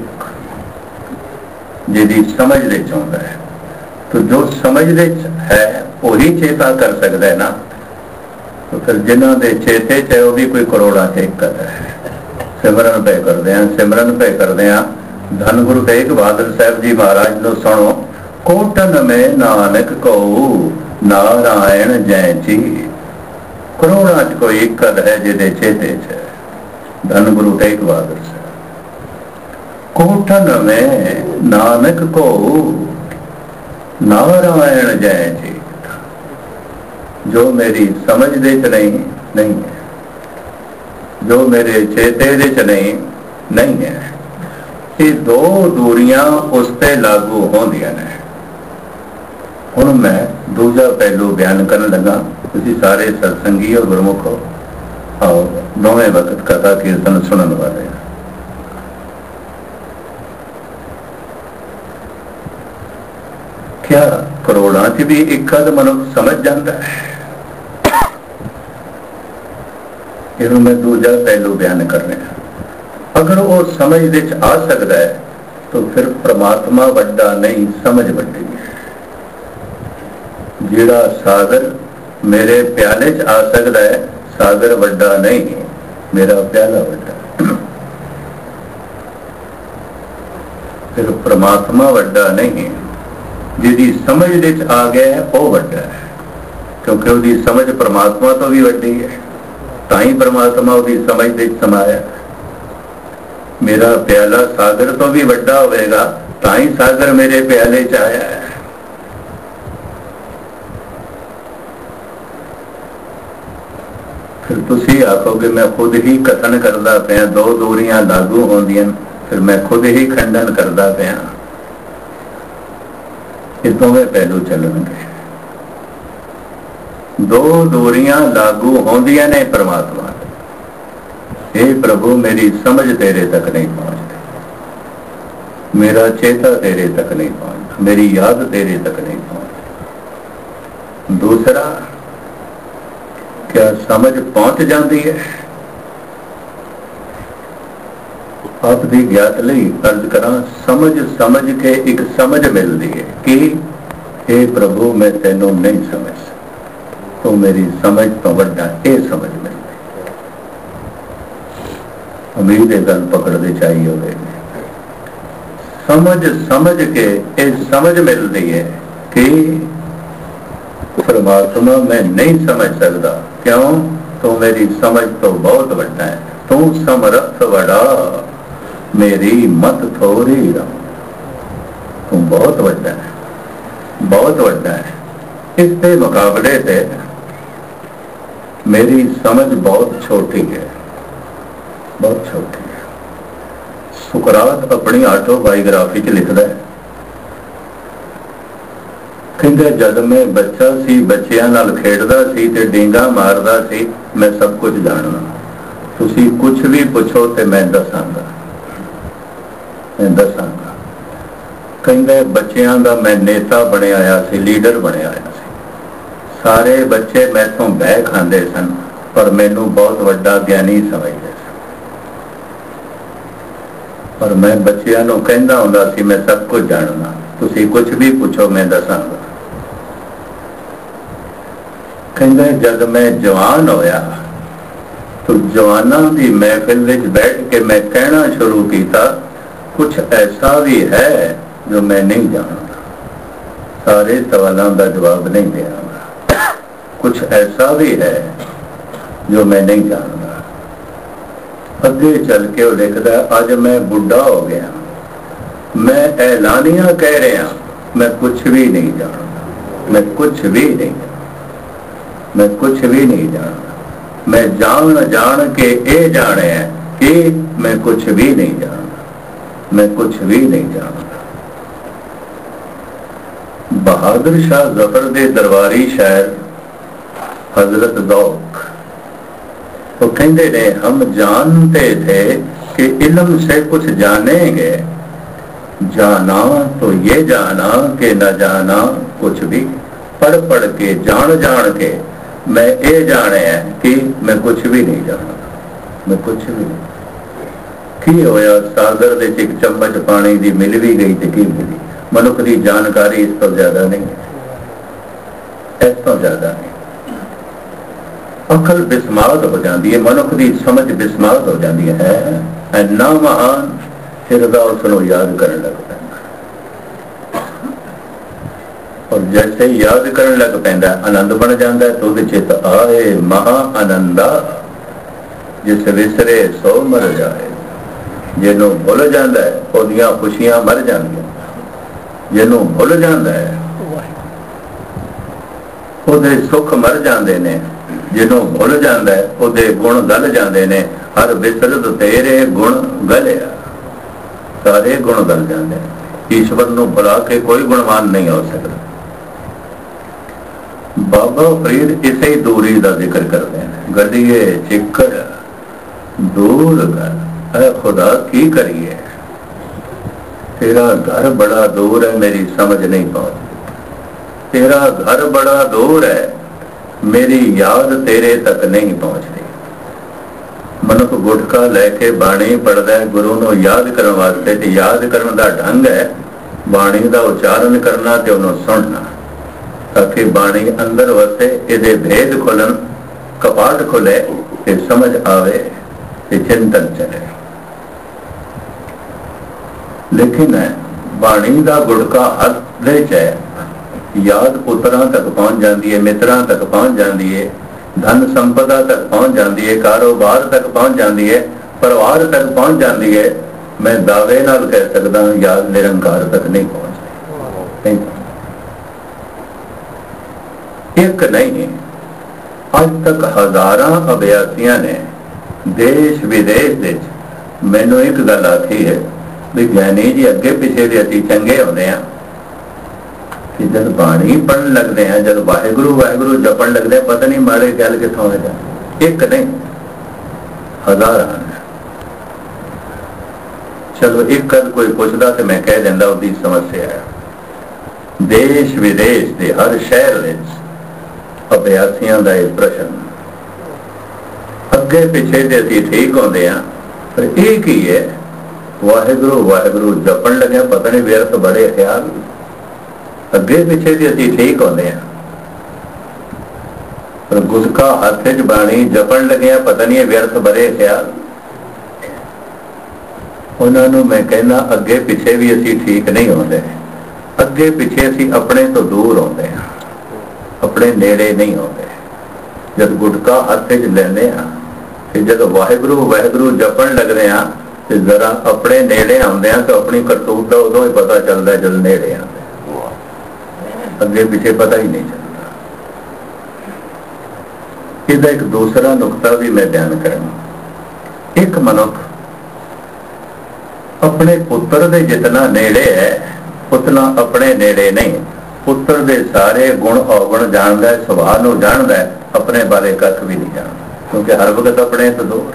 Speaker 1: जिहदी समझ दे चाहुंदा है। तो जो समझ दे है वही चेता कर सकता है ना। तो फिर जिन्हों के चेते चाहे वो भी कोई करोड़ा से एक कर है। सिमरन पे करते हैं, सिमरन पे करते हैं। धन गुरु तेग बहादुर साहब जी महाराज नो सुनो। कोटन में नानक को नारायण जय जी। करोड़ा च कोई एक है जिहदे चेते च। धन गुरु तेग बहादुर साहब। कोटन में नानक को नारायण जय जी। जो मेरी समझ दे च नहीं नहीं है, जो मेरे चेते दे च नहीं नहीं है। ये दो दूरियां उस पर लागू होंदियां ने। हुण मैं दूजा पहलू बयान करन लगा। तुसीं सारे सत्संगी और गुरमुख हो, आओ दोवें वक्त कथा कीर्तन सुनन वाले। क्या करोड़ां च भी एक अध मनुख समझ जाता है? इहनूं मैं दूजा पहलू बयान कर रहा। अगर वो समझ विच आ सकता है तो फिर परमात्मा वड्डा नहीं, समझ वड्डी है। जिहड़ा सागर मेरे प्याले च आ सकता है, सागर वड्डा नहीं, मेरा प्याला वड्डा। फिर परमात्मा वड्डा नहीं, जिहदी समझ विच आ गया है वो वड्डा है, क्योंकि उसकी समझ परमात्मा तो भी वड्डी है, ताई परमात्मा उसकी समझ विच समाया। मेरा प्याला सागर तो भी वड्डा होगा, ताई सागर मेरे प्याले च आया है। फिर तुसी आखोगे मैं खुद ही कथन करता पाया, दो दूरियां लागू होंदियां, फिर मैं खुद ही खंडन करता पाया। ये दोवें पहलू चलणगे। दो दूरियां लागू होंदियां ने परमात्मा। हे प्रभु मेरी समझ तेरे तक नहीं पहुंचती, मेरा चेता तेरे तक नहीं पहुंचता, मेरी याद तेरे तक नहीं पहुंचती। दूसरा, क्या समझ पहुंच जाती है? आप दी ज्ञात लई अर्ज करा, समझ समझ के एक समझ मिलती है कि हे प्रभु मैं तेनों नहीं समझ, तो मेरी समझ तो वड्डा ये समझ मिलती। उम्मीद है गल पकड़ते चाहिए होगी। समझ समझ के ये समझ मिलती है कि परमात्मा मैं नहीं समझ सकता। क्यों? तो मेरी समझ तो बहुत बड़ा है। तू समर्थ बड़ा, मेरी मत थोड़ी रहो। तू बहुत बड़ा है, बहुत बड़ा है। इसके मुकाबले से मेरी समझ बहुत छोटी है, बहुत छोटी है। सुकरात अपनी ऑटोबायोग्राफी च लिखता है, कहते जब मैं बच्चा सी, बच्चियां नाल खेडदा सी ते डींगा मारदा सी, मैं सब कुछ जानना। तुसी कुछ भी पूछो ते मैं दसांगा, मैं दसांगा। कहते बच्चियां दा मैं नेता बने आया सी, लीडर बने आया सी। सारे बच्चे मैथों बह खांदे सन, पर मैनू बहुत वड्डा ज्ञानी समझदे सन। पर मैं बच्चियां नूं कहंदा हुंदा सी मैं सब कुछ जानना, तुसी कुछ भी पूछो मैं दसांगा। कहंदे जब मैं जवान होया तो जवाना की महफिल विच बैठ के मैं कहना शुरू किया, कुछ ऐसा भी है जो मैं नहीं जानता। सारे सवालों का जवाब नहीं देंगा। कुछ ऐसा भी है जो मैं नहीं जानता। अगे चल के वो लिखता, अज मैं बुढ़ा हो गया, मैं ऐलानिया कह रहा, मैं कुछ भी नहीं जानता, मैं कुछ भी नहीं, मैं कुछ भी नहीं जानता। मैं जान जान के ये जाने कि मैं कुछ भी नहीं जानता, मैं कुछ भी नहीं जानता। बहादुर शाह जफर दे दरबारी शायर हजरत दौक तो कहते ने, हम जानते थे कि इल्म से कुछ जानेंगे, जाना तो ये जाना कि न जाना कुछ भी। पढ़ पढ़ के जान जान के मैं ये जाने है कि मैं कुछ भी नहीं जानता, मैं कुछ भी नहीं। की होया सागर दे एक चम्मच पानी की मिल भी गई तो की मिली। मनुख की जानकारी इस तो ज्यादा नहीं है, इस तो ज्यादा नहीं। अकल बिस्मात हो जाती है, मनुख की समझ बिस्मात हो जाती है। इन्ना महान फिरदा उसनों याद करने लग पैंदा, और जैसे ही याद करने लग पैंदा आनंद बन जाता है। तो चित आए महा आनंदा, जिस विसरे सो मर जाए। जिन्हों भुल जाता है ओदियां खुशियां मर जांदियां, जिन्हों भुल जाता है ओदे सुख मर जाते ने, जिन्हों भुल जाता है ओदे गुण गल जाते ने। हर विसरत तेरे गुण गलिया, सारे गुण गल जाते। ईश्वर नूं भुला के कोई गुणवान नहीं हो सकता। बाबा फरीद इसे दूरी का जिक्र करते हैं। गड्डिए चिक्कड़ दूर कर, है खुदा की करिए, तेरा घर बड़ा दूर है, मेरी समझ नहीं पहुंचती, तेरा घर बड़ा दूर है, मेरी याद तेरे तक नहीं पहुंचती। मनुख गुटका लैके बाणी पढ़दा है गुरु नूं याद करन वास्ते, ते याद करन दा ढंग है बाणी दा उचारण करना ते उहनूं सुनना, ताकि बाणी अंदर वसे, इहदे भेद खुलन, कपाट खुले ते समझ आवे ते चिंतन चले। लेकिन बाणी दा गुटका हथ दे च है, याद पुत्रां तक पहुंच जाती है, मित्रां तक पहुंच जाती है, धन संपदा तक पहुंच जाती है, कारोबार तक पहुंच जाती है, परिवार तक पहुंच जाती है। मैं दावे नाल कह सकता हूं याद निरंकार तक नहीं पहुंचती। एक नहीं, अज तक हजारां अभ्यासियां ने देश विदेश दे मैनू एक गल आखी है भी ज्ञानी जी अगे पिछे भी असीं चंगे होंदे आ कि जब बाणी पढ़न लगते हैं, जब वाहिगुरु वाहिगुरु जपन लगते हैं, पता नहीं मारे गल कितों है जाए। एक नहीं, हजार। चलो एक कल कोई पूछता तो मैं कह देंदा उसकी समस्या है। देश विदेश के हर शहर विच अभ्यासियों का एक प्रश्न, अगे पिछे तो असीं ठीक होंदे आ, पर एक ही है वाहिगुरु वाहिगुरु जपन लगे पता नहीं व्यर्थ बड़े ख्याल, अगे पिछे भी असीं ठीक होंदे आ, पर गुटका हथ च बाणी जपन लगे पता नहीं व्यर्थ बड़े ख्याल। उन्होंने मैं कहना अगे पिछे भी असीं ठीक नहीं होंदे, अगे पिछे असीं अपने तो दूर होंदे आ, अपने नेड़े नहीं होंदे। जब गुटका हथ च लैंदे आ ते जब वाहिगुरु वाहिगुरु जपन लगदे आ ते जरा अपने नेड़े आउंदे आ तो अपनी करतूत दा उदों ही पता चलदा जब नेड़े आउंदे, अगे पीछे पता ही नहीं चलता। इसका एक दूसरा नुकता भी मैं बयान करूँ। एक मनुख अपने पुत्र दे जितना नेड़े है उतना अपने नेड़े नहीं। पुत्र दे सारे गुण अवगुण जानता है, सुभाव नूं जानता है, अपने बारे कख भी नहीं जानता, क्योंकि हर वक्त अपने तो दूर।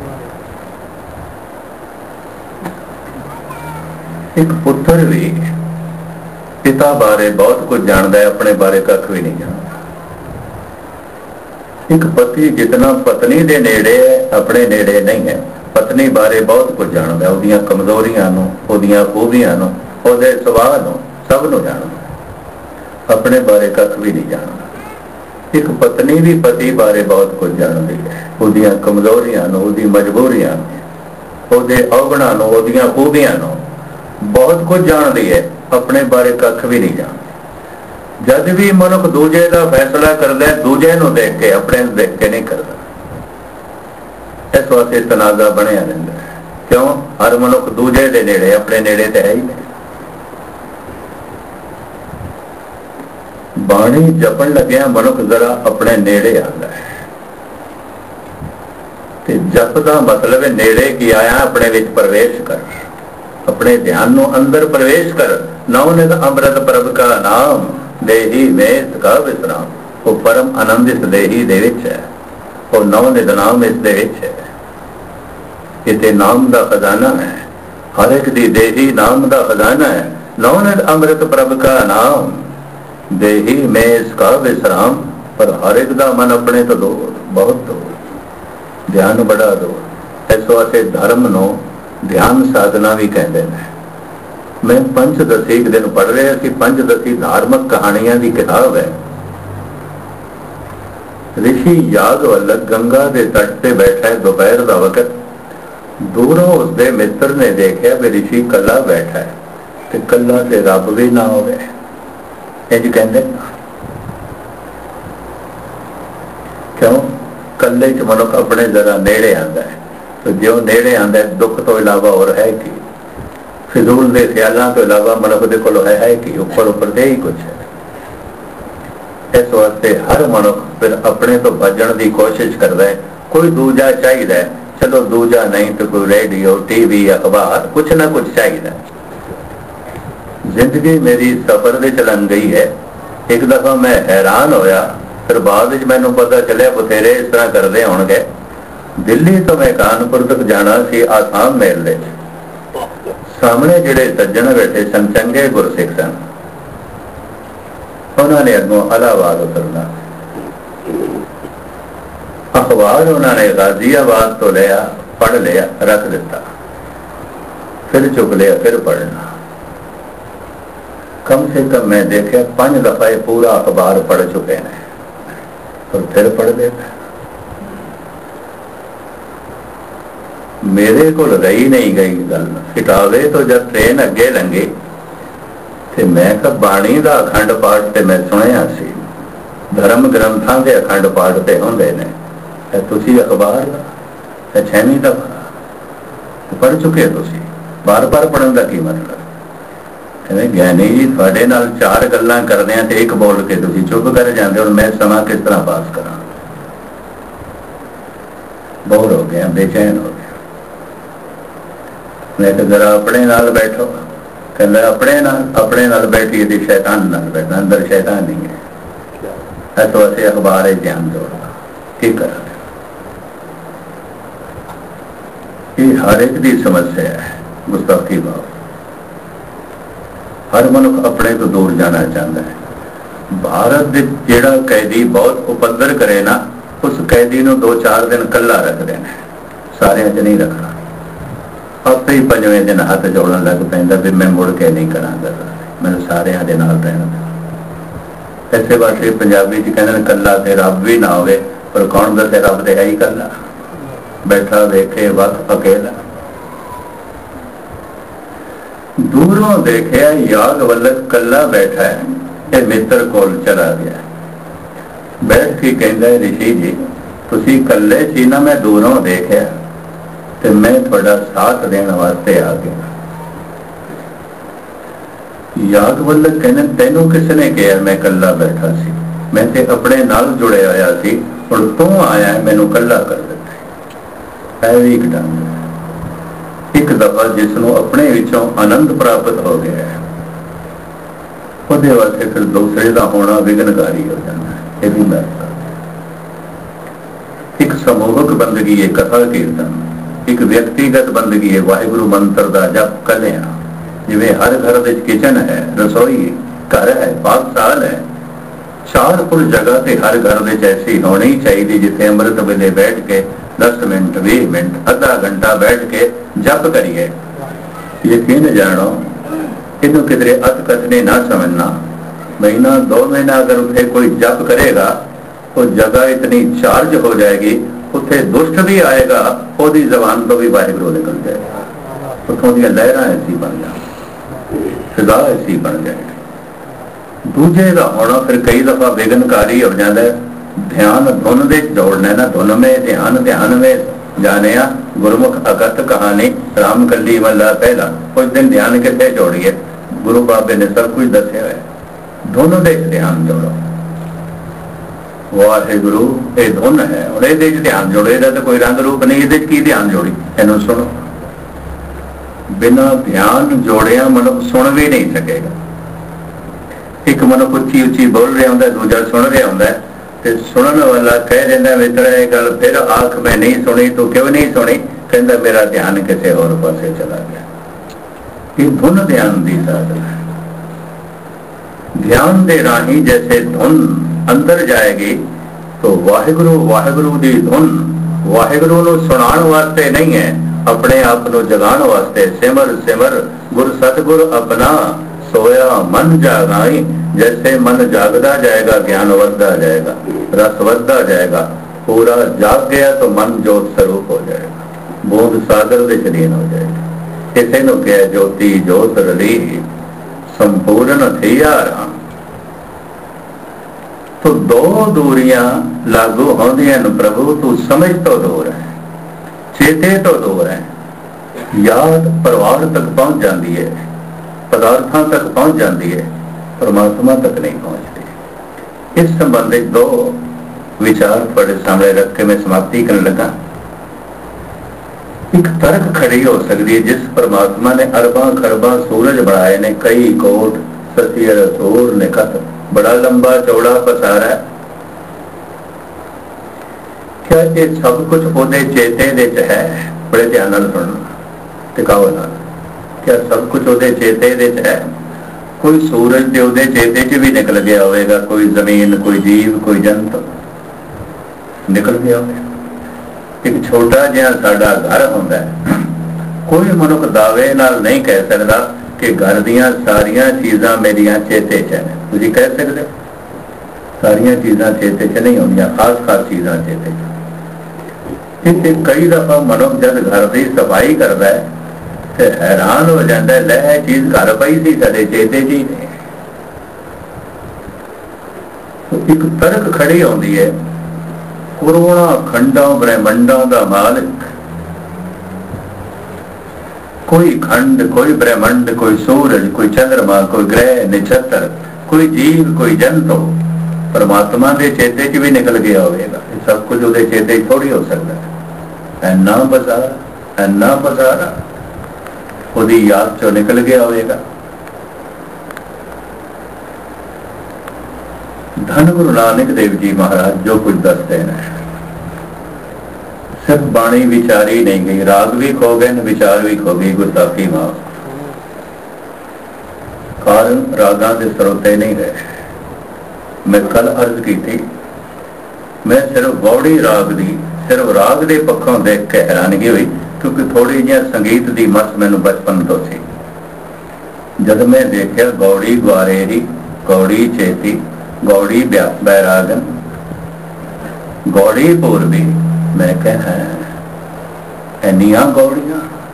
Speaker 1: एक पुत्र भी पिता बारे बहुत कुछ जानता है, अपने बारे कख भी नहीं जानता। एक पति जितना पत्नी दे नेड़े है अपने नेड़े नहीं है, पत्नी बारे बहुत कुछ जानता है, उहदियां कमजोरियां नूं, उहदियां खूबियां नूं, उहदे सुभाव नूं सब नूं जानता है, अपने बारे कख भी नहीं जानता। एक पत्नी भी पति बारे बहुत कुछ जानती है, उहदियां कमजोरियां नूं, उहदी मजबूरियां नूं, उहदे अवगुणां नूं, उहदियां खूबियां नूं बहुत कुछ जानती है, अपने बारे कख भी नहीं जानती। जद भी मनुख दूजे का फैसला करता है दूजे नूं देख के, अपने नूं देख के नहीं करता। इस वास्ते तनाजा बनया रहिंदा है। क्यों? हर मनुख दूजे दे नेड़े, अपने नेड़े तो है ही नहीं। बाणी जपन लग्या मनुख जरा अपने नेड़े आता है, ते जप का मतलब है नेड़े की आया, अपने विच प्रवेश कर, अपने ध्यान नूं अंदर प्रवेश कर। नवनिध अमृत प्रभ का नाम देही में का विश्राम, वो परम आनंद इस देही दे विच है, वो नवनिध नाम इस दे विच है। इते नाम दा खजाना है, हर एक दी देही नाम दा खजाना है। नवनिध अमृत प्रभ का नाम देही में इसका विश्राम, पर हर एक दा मन अपने तो दूर, बहुत दूर, ध्यान बड़ा दूर। इस वास्ते धर्म नूं ध्यान साधना भी कहते हैं। मैं पंचदशी एक दिन पढ़ रहा कि पंचदशी धार्मिक कहानियां की किताब है। ऋषि याज्ञवल्क्य गंगा के तट पे बैठा है, दोपहर का वक्त, दूरों उसके मित्र ने देखा भी ऋषि कला बैठा है, तो कला से रब भी ना हो गए, इंज कहते। क्यों? कले च मनुख अपने जरा नेड़े आता है, तो जो नेड़े आता है दुख तो इलावा और है कि फिजूल के ख्यालों तो इलावा मनुख के कोल है, है कि ऊपर ऊपर दे ही कुछ है। इस वास्ते हर मनुख फिर अपने तो भजन की कोशिश करता है, कोई दूजा चाहिए, चलो दूजा नहीं तो कोई रेडियो टीवी अखबार कुछ ना कुछ चाहिए। जिंदगी मेरी सफर विच लंघ गई है। एक दफा मैं हैरान होया, फिर बाद मैनू पता चलिया बथेरे इस तरह करते होणगे। दिल्ली तो मैं कानपुर तक जाना सी आसाम मेल दे सामने जिहड़े सज्जन बैठे सन चंगे गुरसिख सन उन्होंने अगों इलाहाबाद उतरना अखबार उन्होंने गाजियाबाद तो लिया पढ़ लिया रख दिता फिर चुक लिया फिर पढ़ना कम से कम मैं देखा पांच दफा ये पूरा अखबार पढ़ चुके हैं और फिर पढ़ देता मेरे को रही नहीं गई गल किताबे तो जब ट्रेन अगे लंघी ते मैं कहा बाणी का अखंड पाठ ते मैं सुनिया सी धर्म ग्रंथां के अखंड पाठ ते होंदे ने तुसी अखबार का छेवीं दफा पढ़ चुके तुसी बार बार पढ़न का की मतलब कहते ज्ञानी जी थोड़े नाल चार गल्लां करदे आ ते एक बोल के तुसी चुप कर जांदे और मैं समा किस तरह पास करा बोर हो गया बेचैन हो गया मैं तो जरा अपने नाल बैठो कहता अपने नाल अपने नाल बैठी थी शैतान नाल बैठा अंदर शैतान नहीं है तो ऐसे अखबार है ध्यान जोड़ा की कर ये हर एक की समस्या है गुस्ताखी भाव हर मनुख अपने तो दूर जाना चाहता है भारत के जेड़ा कैदी बहुत उपद्र करे ना उस कैदी को दो चार दिन कला रख देना सारे च नहीं रखना आपे ही पंजवें दिन हाथ जोड़न लग पैंदा भी मैं मुड़ के नहीं करांगा मैं सारे दे नाल रहना ऐसे वास्ते पंजाबी च कहंदे कला ते रब भी ना होवे पर कौन दसे रब ते है ही कला बैठा देखे वक्त अकेला दूरों देखे याग वल्लभ कला बैठा है ये मित्र कोल चला गया बैठ के कहंदा ऋषि जी तुसी कल्ले सी ना मैं दूरों देखा ते मैं थोड़ा साथ देने वास्ते आ गया याग वल्लभ कहने तेनों किसने कहा मैं कला बैठा सी मैं ते अपने नाल जुड़े आया सी और तू आया है मैनू कला कर दिता है भी एक ढंग एक दफा जिसनों अपने विचों आनंद प्राप्त हो गया है ਉਹਦੇ वास्ते फिर दूसरे का होना विघ्नकारी हो जाता है ये भी महत्व एक समूहक बंदगी है कथा कीर्तन एक व्यक्तिगत बंदगी है वाहिगुरु मंत्र का जप कलिया जिवें हर घर में किचन है रसोई घर है पाकशाल है चार फुल जगह से हर घर में ऐसी होनी चाहिए जिथे अमृत वेले बैठ के दस मिनट बीस मिनट अद्धा घंटा बैठ के जप करिए यकीन जानो इन्हों किधरे अत कथने ना समझना महीना दो महीना अगर उसे कोई जप करेगा तो जगह इतनी चार्ज हो जाएगी उसे दुष्ट भी आएगा ओदी जबान तो भी वाहिगुरू निकल जाएगा उतों दी लहरां ऐसी बन जाए फिजा ऐसी बन जाएगी दूजे का होना फिर कई दफा विघ्नकारी हो जाता है ध्यान धुन दे जोड़ना ना धुन में ध्यान ध्यान में जाने गुरुमुख अगत कहानी राम कली मल्ला पहला कुछ दिन ध्यान कितने जोड़िए गुरु बाबे ने सब कुछ दसिया है धुन दे ध्यान जोड़ो वाहिगुरु ये धुन है और ये ध्यान जोड़ो ਇਹਦਾ तो कोई रंग रूप नहीं ਇਹਦੇ की ध्यान जोड़ी ਇਹਨੂੰ सुनो बिना ध्यान जोड़िया मनुख सुन भी नहीं सकेगा एक मनुख उच्ची उच्ची बोल रहा होंगे दूजा सुन रहा होंगे ते सुनने वाला कह देना मित्र ये गल फिर आख मैं नहीं सुनी तू क्यों नहीं सुनी कहता मेरा ध्यान किसी और पासे चला गया ये धुन ध्यान की साधना है ध्यान दे राही जैसे धुन अंदर जाएगी तो वाहिगुरु वाहिगुरु दी धुन वाहिगुरु नु सुनाण वास्ते नहीं है अपने आप को जगाण वास्ते सिमर सिमर गुर सतगुर अपना सोया मन जागाई जैसे मन जागदा जाएगा ज्ञान बढ़ता जाएगा रस बढ़ता जाएगा पूरा जाग गया तो मन जोत स्वरूप हो जाएगा बोध सागर में लीन हो जाएगा किसी ने कहा ज्योति जोत रली संपूर्ण थी राम तो दो दूरियां लागू होंदियां प्रभु तू समझ तो दूर है चेते तो दूर है याद परिवार तक पहुंच जाती है पदार्थों तक पहुंच जाती है परमात्मा तक नहीं पहुंचती इस संबंधित दो विचार थोड़े सामने रख के मैं समाप्ति करने लगा एक तर्क खड़ी हो सकती है जिस परमात्मा ने अरबा खरबा सूरज बढ़ाए ने कई कोट सती सूर ने खत बड़ा लंबा चौड़ा पसारा क्या ये सब कुछ ਉਹਦੇ ਚੇਤੇ ਦੇ ਚ ਹੈ? बड़े ध्यान ਨਾਲ सुनना, टिकाव ਨਾਲ। क्या सब कुछ ਉਹਦੇ ਚੇਤੇ ਦੇ ਚ ਹੈ? कोई सूरज ਦੇ ਉਹਦੇ ਚੇਤੇ ਚ ਵੀ ਨਿਕਲ ਗਿਆ ਹੋਵੇਗਾ, कोई ਜ਼ਮੀਨ, कोई जीव, कोई जंत निकल गया होगा। एक छोटा जिहा साडा घर होंदा है, कोई मनुख दावे नाल नहीं कह सकता कि घर दियां सारियां चीज़ां मेरियां चेते च हैं। तुसीं कह सकदे सारियां चीज़ां चेते च नहीं होंदियां, खास खास चीज़ां चेते च। ते कई दफा मनुख जब घर की सफाई करता है तो हैरान हो जाता है, लै चीज़ घर पई सी साडे चेते च ही नहीं। तो एक तर्क खड़ी होंदी है, करोड़ों खंडों ब्रह्मंडों का मालिक, कोई खंड, कोई ब्रह्मंड, कोई सूरज, कोई चंद्रमा, कोई ग्रह नक्षत्र, कोई जीव, कोई जंतु परमात्मा के चेते च भी निकल गया होगा। सब कुछ उसके चेते थोड़ी हो सकता है। इन्ना बसारा, इन्ना बसारा उसकी याद चो निकल गया होगा। धन गुरु नानक देव जी महाराज जो कुछ दसते हैं, सिर्फ बाणी विचारी नहीं गई, राग भी खो गए, विचार भी खो गई, गुस्ताखी माफ। कारण रागां के स्रोते नहीं रहे। मैं कल अर्ज की थी, मैं सिर्फ गौड़ी राग दी, सिर्फ राग के पक्षों देख के हैरानगी हुई, क्योंकि थोड़ी जी संगीत की मस मैनू बचपन तो सी। जब मैं देखा गौड़ी ग्वारेरी, गौड़ी चेती, गौड़ी बैरागन, गौड़ी पूर्वी, मैं कहा इनिया गौड़ियां।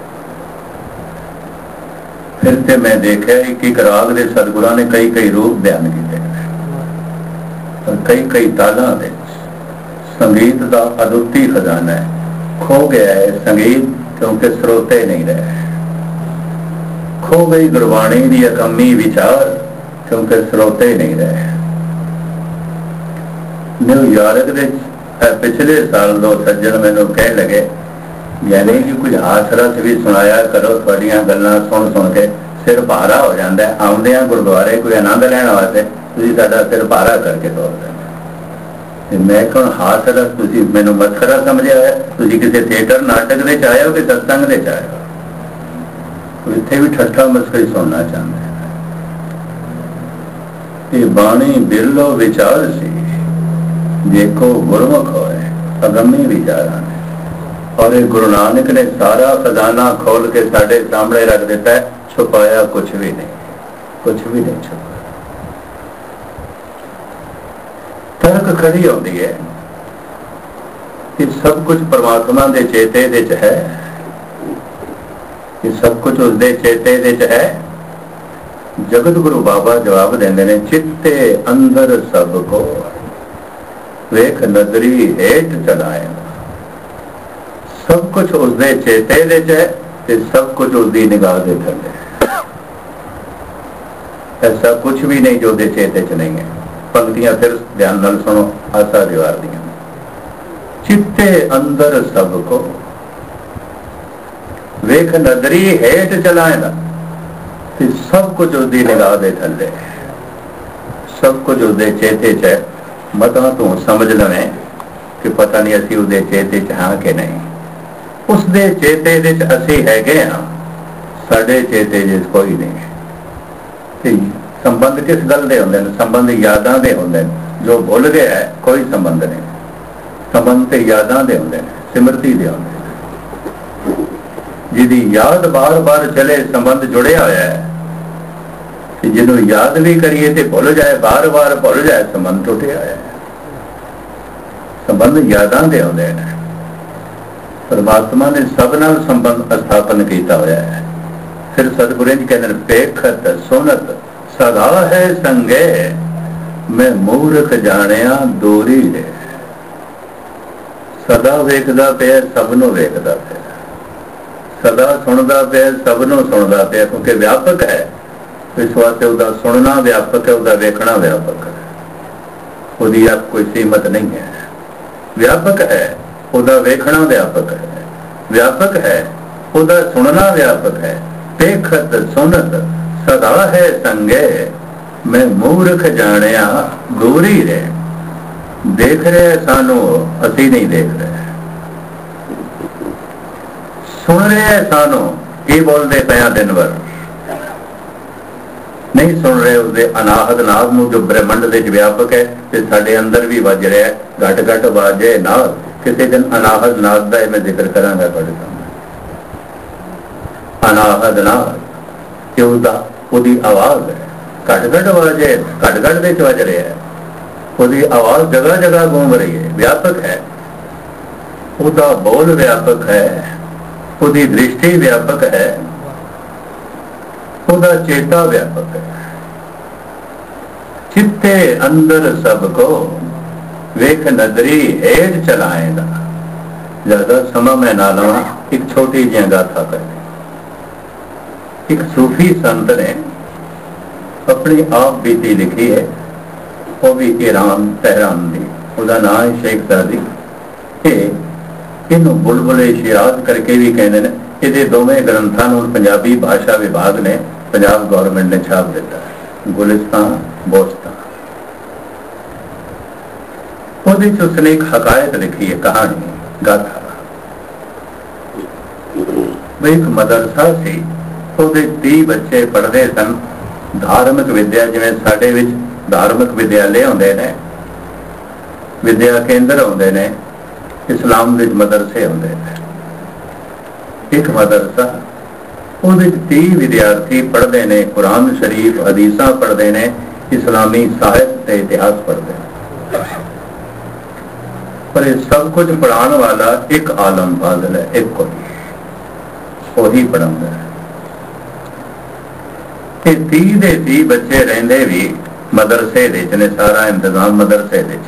Speaker 1: फिर से मैं देखा एक एक राग दे सतगुरां ने कई कई रूप बयान किए और कई कई तालां दे संगीत का अदुੱਤੀ खजाना है। खो गया है संगीत क्योंकि स्रोते नहीं रहे। खो गई गुरबाणी की अकमी विचार क्योंकि स्रोते नहीं रहे। न्यूयॉर्क के पिछले साल दो सज्जन मैनू कह लगे, यानी कि कुछ हास रस भी सुनाया करो, थोड़ियां गल्लां सुन सुन के सिर भारा हो जाता है। आउंदियां गुरुद्वारे कोई आनंद लैण वास्ते तुसीं साडा सिर भारा करके तोड़ देंगे। मैं कौन हास रस, तुसीं मैनू मस्खरा समझिया है? तुसीं किसी थिएटर नाटक दे च आए हो कि सत्संग दे च आए हो? इत्थे भी ठट्ठा मस्करी सुनना चाहते हैं। ये बाणी बिरलो विचार सी, देखो गुरमुख होए अगमी विचारा ने। और ये गुरु नानक ने सारा खजाना खोल के साढ़े सामने रख देता है, छुपाया कुछ भी नहीं, कुछ भी नहीं छुपाया। तर्क खड़ी होती है कि सब कुछ परमात्मा दे चेते दे च है, कि सब कुछ उसदे चेते दे च है। जगत गुरु बाबा जवाब देंदे ने, चित्ते अंदर सब को वेख नजरी हेठ चलाए। सब कुछ उसदे चेते दे च है ते सब कुछ उसदी निगाह दे थल्ले। ऐसा कुछ भी नहीं जो दे चेते च नहीं है। पंक्तियां फिर ध्यान नाल सुनो, आशा दीवार दियां। चित्ते अंदर सब को वेख नजरी हेठ चलाए ना, ते सब कुछ उसदी निगाह दे थल्ले। सब कुछ उसदे चेते च है। मतां तू समझ लवें कि पता नहीं असी उसदे चेते च हाँ कि नहीं। उसदे चेते दे च असी हैगे हाँ, साडे चेते च कोई नहीं। संबंध किस गल दे होंदे ने? संबंध यादां दे होंदे ने। जो भुल गया है कोई संबंध नहीं। संबंध ते यादां दे होंदे ने, सिमरती दे होंदे ने। जिहदी याद बार बार चले, संबंध जुड़िया होया है। जिन्हों याद भी करिए तो भुल जाए, बार बार भुल जाए, संबंध टुटिया है। संबंध यादां दे होंदे हैं। परमात्मा ने सब नाल संबंध स्थापन किया होया है। फिर सतगुरु जी कहते हैं, पेखत सुनत सदा है संगे, मैं मूर्ख जानिया दूरी रे। सदा वेखदा पिया, सबनों वेखदा पिया, सदा सुनदा पिया, सबनों सुनदा पिया, क्योंकि व्यापक है। इस वास्ते उसका सुनना व्यापक है, उसका वेखना व्यापक है। उसकी आप कोई सीमत नहीं है। व्यापक है, उसका वेखना व्यापक है। व्यापक है, उसका सुनना व्यापक है। पेखत सुनत सदा है संगे, मैं मूर्ख जानिया गोरी रे। देख रहे सानू असी नहीं देख रहे, सुन रहे सानू की बोलते पे दिन भर, नहीं सुन रहे उसके अनाहत नाद नूं जो ब्रह्मंड दे व्यापक है ते साडे अंदर भी वज रहा है। घट घट वाजे नाद, किसी दिन अनाहत नाद का मैं जिक्र करांगा तुहाडे सामने। अनाहत नाद क्यों दा उहदी आवाज है, घट घट वाजे, घट घट दे वज रहा है, उसकी आवाज जगह जगह गूंज रही है, व्यापक है, उसका बोल व्यापक है, उसकी दृष्टि व्यापक है, उसका चेता व्यापक है। चित्ते अंदर सबको वेख नजरी हेठ चलाएगा। ज्यादा समा मैं ना लवा, एक छोटी जी गाथा कर। एक सूफी संत ने अपनी आप बीती लिखी है, वो भी ईरान तेहरान दी, उसका नाम है शेख सादी। इनू बुलबुले शिराज करके भी कहते हैं। ये दोवें ग्रंथों को पंजाबी भाषा विभाग ने, पंजाब गौरमेंट ने छाप दिता है, गुलिस्तान बोस्तान। उसने एक हकायत लिखी है, कहानी गाथा। एक मदरसा से तीह बच्चे पढ़ते सन, धार्मिक विद्या, जिवें साडे विच धार्मिक विद्यालय होंदे ने, विद्या केंद्र होंदे ने, इस्लाम विच मदरसे होंदे ने। एक मदरसा, उहदे विच तीह विद्यार्थी पढ़ते ने, कुरान शरीफ हदीसां पढ़ते ने, इस्लामी साहित्य ते इतिहास पढ़ते हैं। पर सब कुछ पढ़ाने वाला एक आलम फाजिल है, एक कोई वही पढ़ाता है। तीह दे तीह बच्चे रहिंदे भी मदरसे दे ने, सारा इंतजाम मदरसे दे।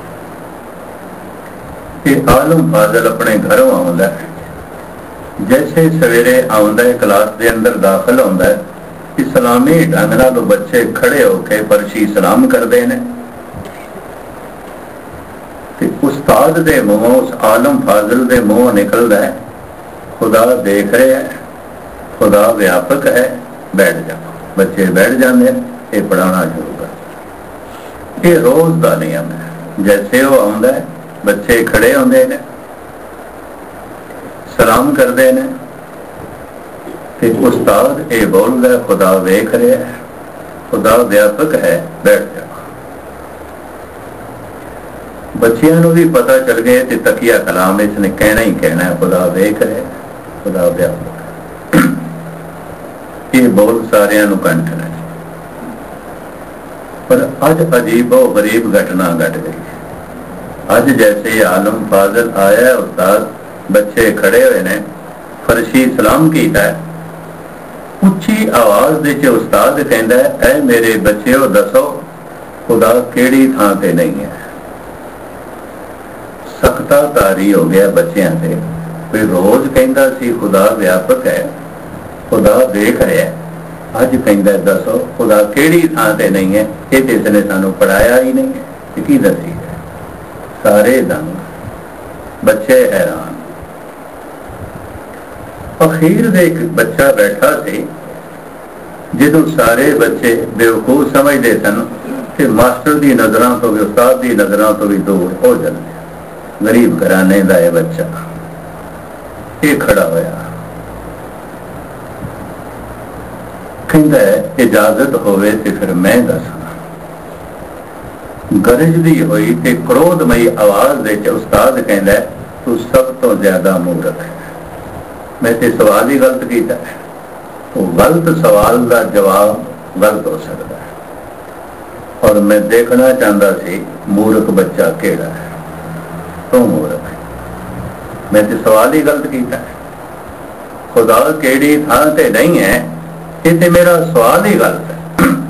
Speaker 1: आलम फाजिल अपने घरों आउंदा है, जैसे सवेरे आउंदा है, क्लास के अंदर दाखिल होंदा है, इस्लामी ढंग नाल बच्चे खड़े होके फर्शी सलाम करते हैं। उस्ताद दे मुंह, उस आलम फाजिल दे मुंह निकलता है, खुदा देख रहे है, खुदा व्यापक है, बैठ जाओ। बच्चे बैठ जाते हैं, ये पढ़ाना शुरू कर। ये रोज का नियम है। जैसे वो आउंदा है, बच्चे खड़े होंदे हैं, सलाम करते हैं, ते उस्ताद ये बोलता है, खुदा वेख रहा है, खुदा व्यापक है, बैठ जाओ। बच्चियां नूं भी पता चल गया कि तकिया कलाम इसने कहना ही कहना है, खुदा वेख रहा है, खुदा व्यापक है। ये बोल सारियां नूं कंठ ने। पर अज अजीबो गरीब घटना घट गई। अज जैसे आलम फाजिल आया है, उस्ताद बच्चे खड़े हुए ने, फर्शी सलाम कीता है, उच्ची आवाज दे उस्ताद कहता है, ऐ मेरे बच्चेओ दसो खुदा केड़ी थां ते नहीं है। सख्ता तारी हो गया बच्चों से। कोई रोज कहता सी खुदा व्यापक है, खुदा देख रहा है, अज कहता दसो खुदा केड़ी थां ते नहीं है। ये तो इसने सानू पढ़ाया ही नहीं है, की दसी है। सारे दंग, बच्चे हैरान। अखीर दे एक बच्चा बैठा सी, जो सारे बच्चे बेवकूफ समझते सन कि मास्टर की नजरों तो भी, उस्ताद की नजरों तो भी दूर हो जाते। गरीब घराने का यह बच्चा ये खड़ा होया, कहता है इजाजत होवे ते फिर मैं दसा। गरजदी हुई ते क्रोधमयी आवाज दे के उस्ताद कहता है, तू सब तो ज्यादा मूर्ख है, मैं ते सवाल ही गलत किया है। तो गलत सवाल का जवाब गलत हो सकता है, और मैं देखना चाहता सी मूर्ख बच्चा केड़ा है। तो मूर्ख है, मैं तो सवाल ही गलत किया है। खुदा केड़ी थां ते नहीं है, ये ते मेरा सवाल ही गलत है।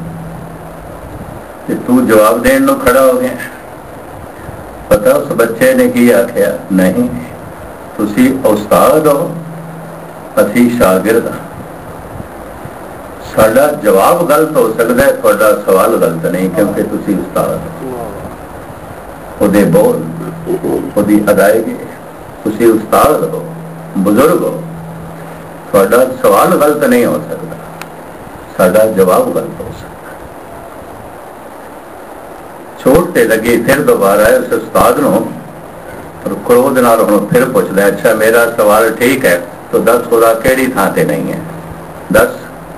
Speaker 1: तू जवाब देने को खड़ा हो गया। पता उस बच्चे ने की आख्या, नहीं तुसी उस्ताद हो, असी शागिर्द हां। साडा जवाब गलत हो सकता है, थोड़ा सवाल गलत नहीं, क्योंकि तुसी उस्ताद हो। उहदे बोल, उहदी अदायगी, तुसी उस्ताद हो, बुजुर्ग हो, थोड़ा सवाल गलत नहीं हो सकता, साडा जवाब गलत हो सकता। छोट ਤੇ ਲੱਗੀ ਫਿਰ ਦੁਬਾਰਾ ਉਸ ਉਸਤਾਦ ਨੂੰ क्रोध नाल हुण फिर पुछदा, अच्छा मेरा सवाल ठीक है तो दस खुदा केड़ी थां ते नहीं है, दस।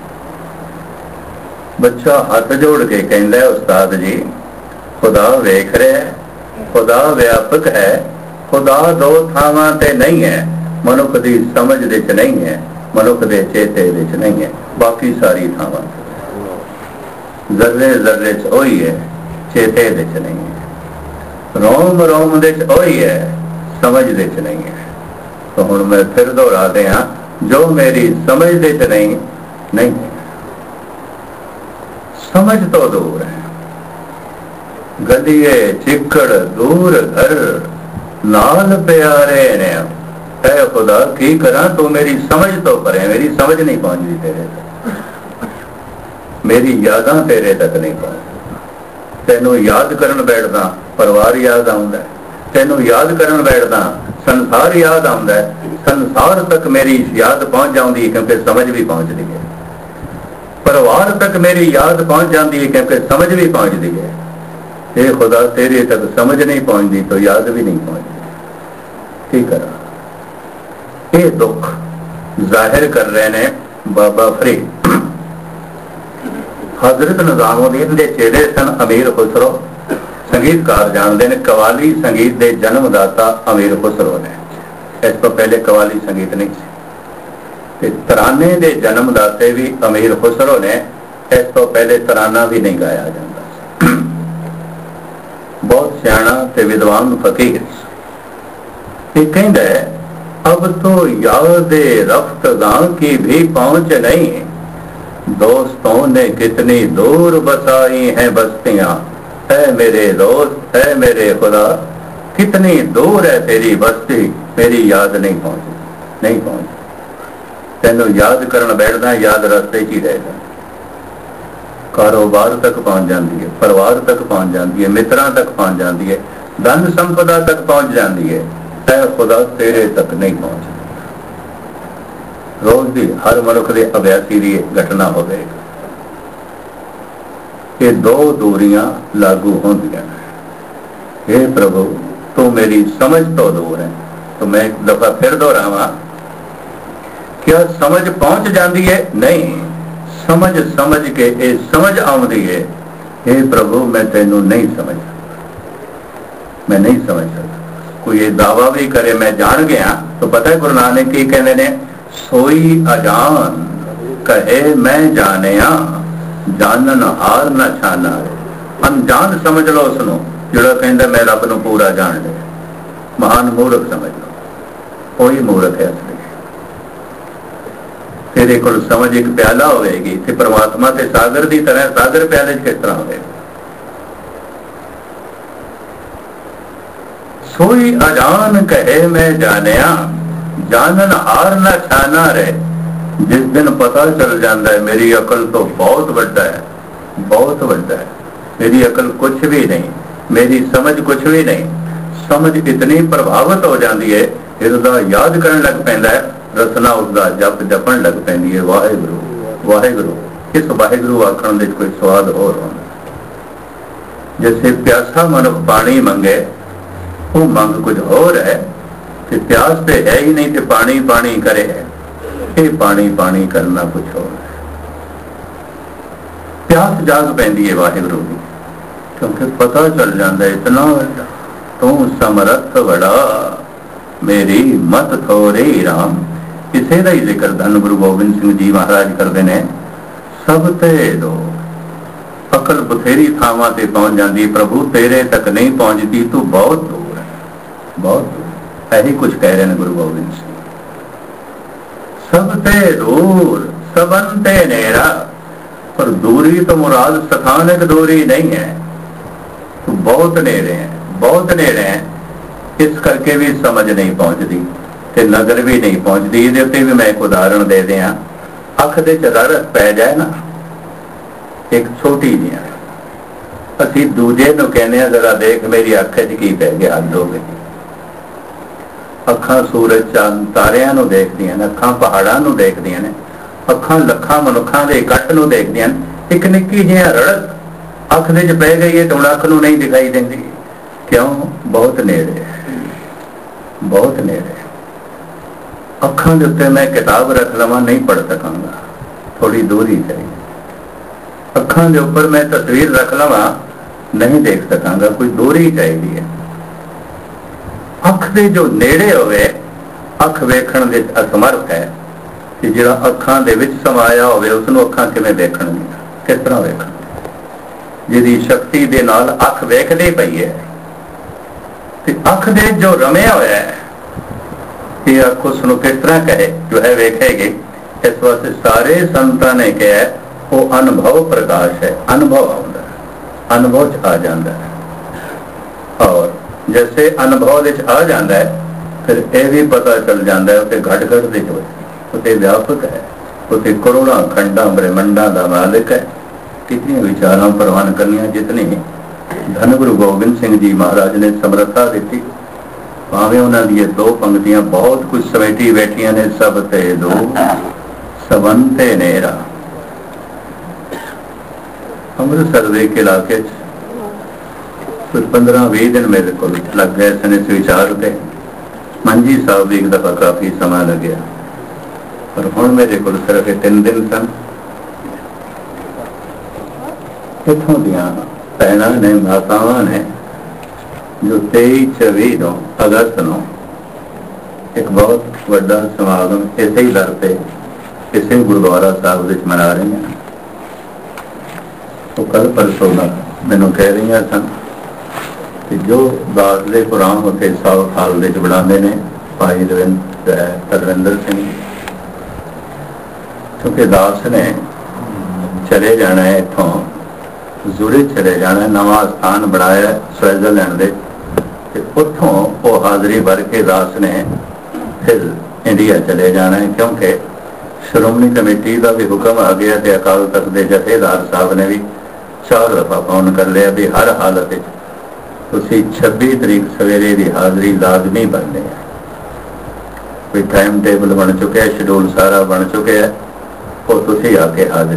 Speaker 1: बच्चा हाथ जोड़ के कहंदा है, उस्ताद जी खुदा वेख रहा है, खुदा व्यापक है, खुदा दो थावां ते नहीं है, मनुख दी समझ दे च नहीं है, मनुख दे चेते दे च नहीं है, बाकी सारी थावां जर्रे जर्रे च ओही है, चेते दे च नहीं है, रोम रोम दे च ओही है, समझ दे च नहीं है। तो हुण मैं फिर दोहरा दिया, जो मेरी समझ दे च नहीं नहीं है, समझ तो दूर है, गलिए चिकड़ दूर घर नाल प्यारे ने, ऐ खुदा की करा तू मेरी समझ तो करे, मेरी समझ नहीं पहुंचती तेरे तक, मेरी यादां तेरे तक नहीं पहुंचती। तेनों याद करन बैठदा परिवार याद आउंदा, तेनों याद करन बैठदा संसार याद आउंदा, संसार तक मेरी याद पहुंच जाती है क्योंकि समझ भी पहुंचती है, परिवार तक मेरी याद पहुंच जाती है क्योंकि समझ भी पहुंचती है। ये खुदा तेरे तक समझ नहीं पहुंचती तो याद भी नहीं पहुंचती, ठीक है। ये दुख जाहिर कर रहे ने बाबा फरीद। हजरत निजामुद्दीन दे चेले सन अमीर खुसरो, संगीतकार जानते हैं, कवाली संगीत के जन्मदाता अमीर खुसरो ने, इस तो पहले कवाली संगीत नहीं सी। तराने के जन्मदाते भी अमीर खुसरो ने, इस तो पहले तराना भी नहीं गाया जाता। बहुत सियाणा ते विद्वान फकीर कहता है, अब तो याद रफ्तगां की भी पहुंच नहीं, दोस्तों ने कितनी दूर बसाई हैं बस्तियां, है मेरे दोस्त है मेरे खुदा, कितनी दूर है तेरी बस्ती, मेरी याद नहीं पहुंची नहीं पहुंची। तेनों याद करन बैठदा, याद रास्ते ही रह जाती, कारोबार तक पहुंच जाती है, परिवार तक पहुंच जाती है, मित्रां तक पहुंच जाती है, धन संपदा तक पहुंच जाती है, है खुदा तेरे तक नहीं पहुंचती। रोज की हर मनुख के अभ्यासी की घटना हो गई, ये दो दूरियां लागू होंदियां। हे प्रभु तू मेरी समझ तो दूर है, तो मैं एक दफा फिर दोहरावां, क्या समझ पहुंच जाती है? नहीं, समझ समझ के ये समझ आउंदी है, हे प्रभु मैं तेनू नहीं समझ, मैं नहीं समझ सकता। कोई ये दावा भी करे मैं जान गया, तो पता है गुरु नानक की कहते ने, सोई अजान कहे मैं जानिया, जानन हार न छाना। अनजान समझ लो उसनों जिहड़ा कहंदा मैं रब नूं पूरा जान लिया, महान मूर्ख समझ लो, कोई मूर्ख है असली। तेरे कोल समझ एक प्याला होगी ते परमात्मा ते सागर की तरह, सागर प्याले किस तरह होगा? सोई अजान कहे मैं जानिया, जानन हार ना छाना रहे। जिस दिन पता चल जाता है मेरी अकल तो बहुत बड़ा है, बहुत बड़ा है, मेरी अकल कुछ भी नहीं, मेरी समझ कुछ भी नहीं, समझ इतनी प्रभावित हो जाती है, इसका याद करने लग पैंदा है, रसना उसका जप जपन लग पैंदी है, वाहेगुरु वाहेगुरु। इस वाहेगुरु आखण दे कोई स्वाद होर होंदा। जैसे प्यासा मनुख पानी मंगे, वो मंग कुछ होर है, ते प्यास ते है ही नहीं, ते पानी पानी करे है, ये पानी पानी करना कुछ हो। प्यास जाग पैंदी है वाहिगुरु की, क्योंकि पता चल जाता है इतना बड़ा तू समरथ बड़ा, मेरी मत थोड़ी राम। इसे का ही जिक्र धन गुरु गोबिंद सिंह जी महाराज करते हैं, सब ते दो अकल बथेरी थावां ते पहुंच जाती, प्रभु तेरे तक नहीं पहुंचती, तू बहुत दूर है, बहुत दूर। यही कुछ कह रहे हैं गुरु गोबिंद सिंह, सब ते दूर सबन ते नेरा। पर दूरी तो मुराद स्थानिक दूरी नहीं है, तो बहुत नेड़े हैं, बहुत नेड़े हैं, इस करके भी समझ नहीं पहुंचती ते नजर भी नहीं पहुंचती। ये भी मैं एक उदाहरण दे दिया, अख दे च रड़क पै जाए ना एक छोटी जी, असी दूजे नूं कहने जरा देख मेरी अख च की पै गया, हद हो गई। अखां सूरज चांद तारियां नूं देखदियां ने, अखां पहाड़ां नूं देखदियां ने, अखां लखां मनुखां दे इकट्ठ नूं देखदियां ने, एक निक्की जिही रड़क ਅੱਖ ਦੇ ਚ ਪੈ ਗਈ ਹੈ ਤਾਂ ਹੁਣ ਅੱਖ ਨੂੰ ਨਹੀਂ ਦਿਖਾਈ ਦਿੰਦੀ। ਕਿਉਂ? ਬਹੁਤ ਨੇੜੇ, ਬਹੁਤ ਨੇੜੇ। ਅੱਖਾਂ ਦੇ ਉੱਤੇ ਮੈਂ ਕਿਤਾਬ ਰੱਖ ਲਵਾਂ ਨਹੀਂ ਪੜ੍ਹ ਸਕਾਂਗਾ, ਥੋੜੀ ਦੂਰੀ ਚਾਹੀਦੀ। ਅੱਖਾਂ ਦੇ ਉੱਪਰ ਮੈਂ ਤਸਵੀਰ ਰੱਖ ਲਵਾਂ ਨਹੀਂ ਦੇਖ ਸਕਾਂਗਾ, ਕੋਈ ਦੂਰੀ ਚਾਹੀਦੀ ਹੈ। ਅੱਖ ਦੇ ਜੋ ਨੇੜੇ ਹੋਵੇ, ਅੱਖ ਵੇਖਣ ਦੇ ਅਸਮਰਥ ਹੈ ਕਿ ਜਿਹੜਾ ਅੱਖਾਂ ਦੇ ਵਿੱਚ ਸਮਾਇਆ ਹੋਵੇ ਉਸ ਨੂੰ ਅੱਖਾਂ ਕਿਵੇਂ ਦੇਖਣਗੀਆਂ, ਕਿਸ ਤਰ੍ਹਾਂ ਵੇਖਣ? ਜਿਹਦੀ ਸ਼ਕਤੀ ਦੇ ਨਾਲ ਅੱਖ ਵੇਖਦੀ ਪਈ ਹੈ ਤੇ ਅੱਖ ਦੇ ਜੋ ਰਮਿਆ ਹੋਇਆ ਹੈ ਇਹ ਅੱਖ ਉਸ ਨੂੰ ਕਿਸ ਤਰ੍ਹਾਂ ਕਹੇ ਜੋ ਹੈ ਵੇਖੇਗੀ। ਇਸ ਵਾਸਤੇ ਸਾਰੇ ਸੰਤਾਂ ਨੇ ਕਿਹਾ ਉਹ ਅਨੁਭਵ ਪ੍ਰਕਾਸ਼ ਹੈ, ਅਨੁਭਵ ਆਉਂਦਾ, ਅਨੁਭਵ ਚ ਆ ਜਾਂਦਾ ਹੈ। ਔਰ ਜੈਸੇ ਅਨੁਭਵ ਵਿੱਚ ਆ ਜਾਂਦਾ ਹੈ ਫਿਰ ਇਹ ਵੀ ਪਤਾ ਚੱਲ ਜਾਂਦਾ ਹੈ ਉੱਥੇ ਘਟ ਘਟ ਦੇ ਜੋ ਉੱਥੇ ਵਿਆਪਕ ਹੈ, ਉੱਥੇ ਕਰੋੜਾਂ ਖੰਡਾਂ ਬ੍ਰਹਮੰਡਾਂ ਦਾ ਮਾਲਿਕ ਹੈ। ਕਿਤਨੀਆਂ ਵਿਚਾਰਾਂ ਪ੍ਰਵਾਨ ਕਰਨੀਆਂ ਜਿਤਨੀ ਧੰਨ ਗੁਰੂ ਗੋਬਿੰਦ ਸਿੰਘ ਜੀ ਮਹਾਰਾਜ ਨੇ ਸਮਰੱਥਾ ਦਿੱਤੀ। ਭਾਵੇਂ ਉਹਨਾਂ ਦੀਆਂ ਦੋ ਪੰਕਤੀਆਂ ਬਹੁਤ ਕੁਝ ਸਮੇਟੀ ਬੈਠੀਆਂ ਨੇ। ਸਭ ਤੇ ਦੋ ਸਵੰਤੇ ਨੇਰਾ। ਅੰਮ੍ਰਿਤਸਰ ਦੇ ਇਲਾਕੇ ਚ ਕੁਝ ਪੰਦਰਾਂ ਵੀਹ ਦਿਨ ਮੇਰੇ ਕੋਲ ਲੱਗ ਗਏ ਸਨ ਇਸ ਵਿਚਾਰ ਤੇ। ਮੰਜੀ ਸਾਹਿਬ ਵੀ ਇੱਕ ਦਫਾ ਕਾਫੀ ਸਮਾਂ ਲੱਗਿਆ, ਪਰ ਹੁਣ ਮੇਰੇ ਕੋਲ ਸਿਰਫ ਤਿੰਨ ਦਿਨ ਸਨ। ਇੱਥੋਂ ਦੀਆਂ ਭੈਣਾਂ ਨੇ, ਮਾਤਾਵਾਂ ਨੇ ਜੋ ਤੇਈ ਚੌਵੀ ਨੂੰ ਅਗਸਤ ਨੂੰ ਇੱਕ ਬਹੁਤ ਵੱਡਾ ਸਮਾਗਮ ਇਸੇ ਹੀ ਦਰ ਤੇ ਇਸੇ ਗੁਰਦੁਆਰਾ ਸਾਹਿਬ ਵਿੱਚ ਮਨਾ ਰਹੀਆਂ। ਉਹ ਕੱਲ ਪਰਸੋਂ ਦਾ ਮੈਨੂੰ ਕਹਿ ਰਹੀਆਂ ਸਨ ਕਿ ਜੋ ਦਾਸ ਦੇ ਕੁਰਾਨ ਉੱਥੇ ਸਾਹਿਬ ਹਾਲ ਵਿੱਚ ਬਣਾਉਂਦੇ ਨੇ ਭਾਈ ਤਰਵਿੰਦਰ ਸਿੰਘ, ਕਿਉਂਕਿ ਦਾਸ ਨੇ ਚਲੇ ਜਾਣਾ ਹੈ ਇੱਥੋਂ, ਜ਼ੁਰਿਚ ਚਲੇ ਜਾਣਾ, ਨਵਾਂ ਸਥਾਨ ਬਣਾਇਆ ਸਵਿਟਜ਼ਰਲੈਂਡ ਦੇ, ਤੇ ਉੱਥੋਂ ਉਹ ਹਾਜ਼ਰੀ ਭਰ ਕੇ ਦਾਸ ਨੇ ਫਿਰ ਇੰਡੀਆ ਚਲੇ ਜਾਣਾ ਹੈ। ਕਿਉਂਕਿ ਸ਼੍ਰੋਮਣੀ ਕਮੇਟੀ ਦਾ ਵੀ ਹੁਕਮ ਆ ਗਿਆ ਤੇ ਅਕਾਲ ਤਖਤ ਦੇ ਜਥੇਦਾਰ ਸਾਹਿਬ ਨੇ ਵੀ ਚਾਰ ਦਫਾ ਫੋਨ ਕਰ ਲਿਆ ਵੀ ਹਰ ਹਾਲਤ ਵਿੱਚ ਤੁਸੀਂ ਛੱਬੀ ਤਰੀਕ ਸਵੇਰੇ ਦੀ ਹਾਜ਼ਰੀ ਲਾਜ਼ਮੀ ਬਣਨੀ ਹੈ। ਕੋਈ ਟਾਈਮ ਟੇਬਲ ਬਣ ਚੁੱਕਿਆ, ਸ਼ਡਿਊਲ ਸਾਰਾ ਬਣ ਚੁੱਕਿਆ, ਉਹ ਤੁਸੀਂ ਆ ਕੇ ਹਾਜ਼ਰੀ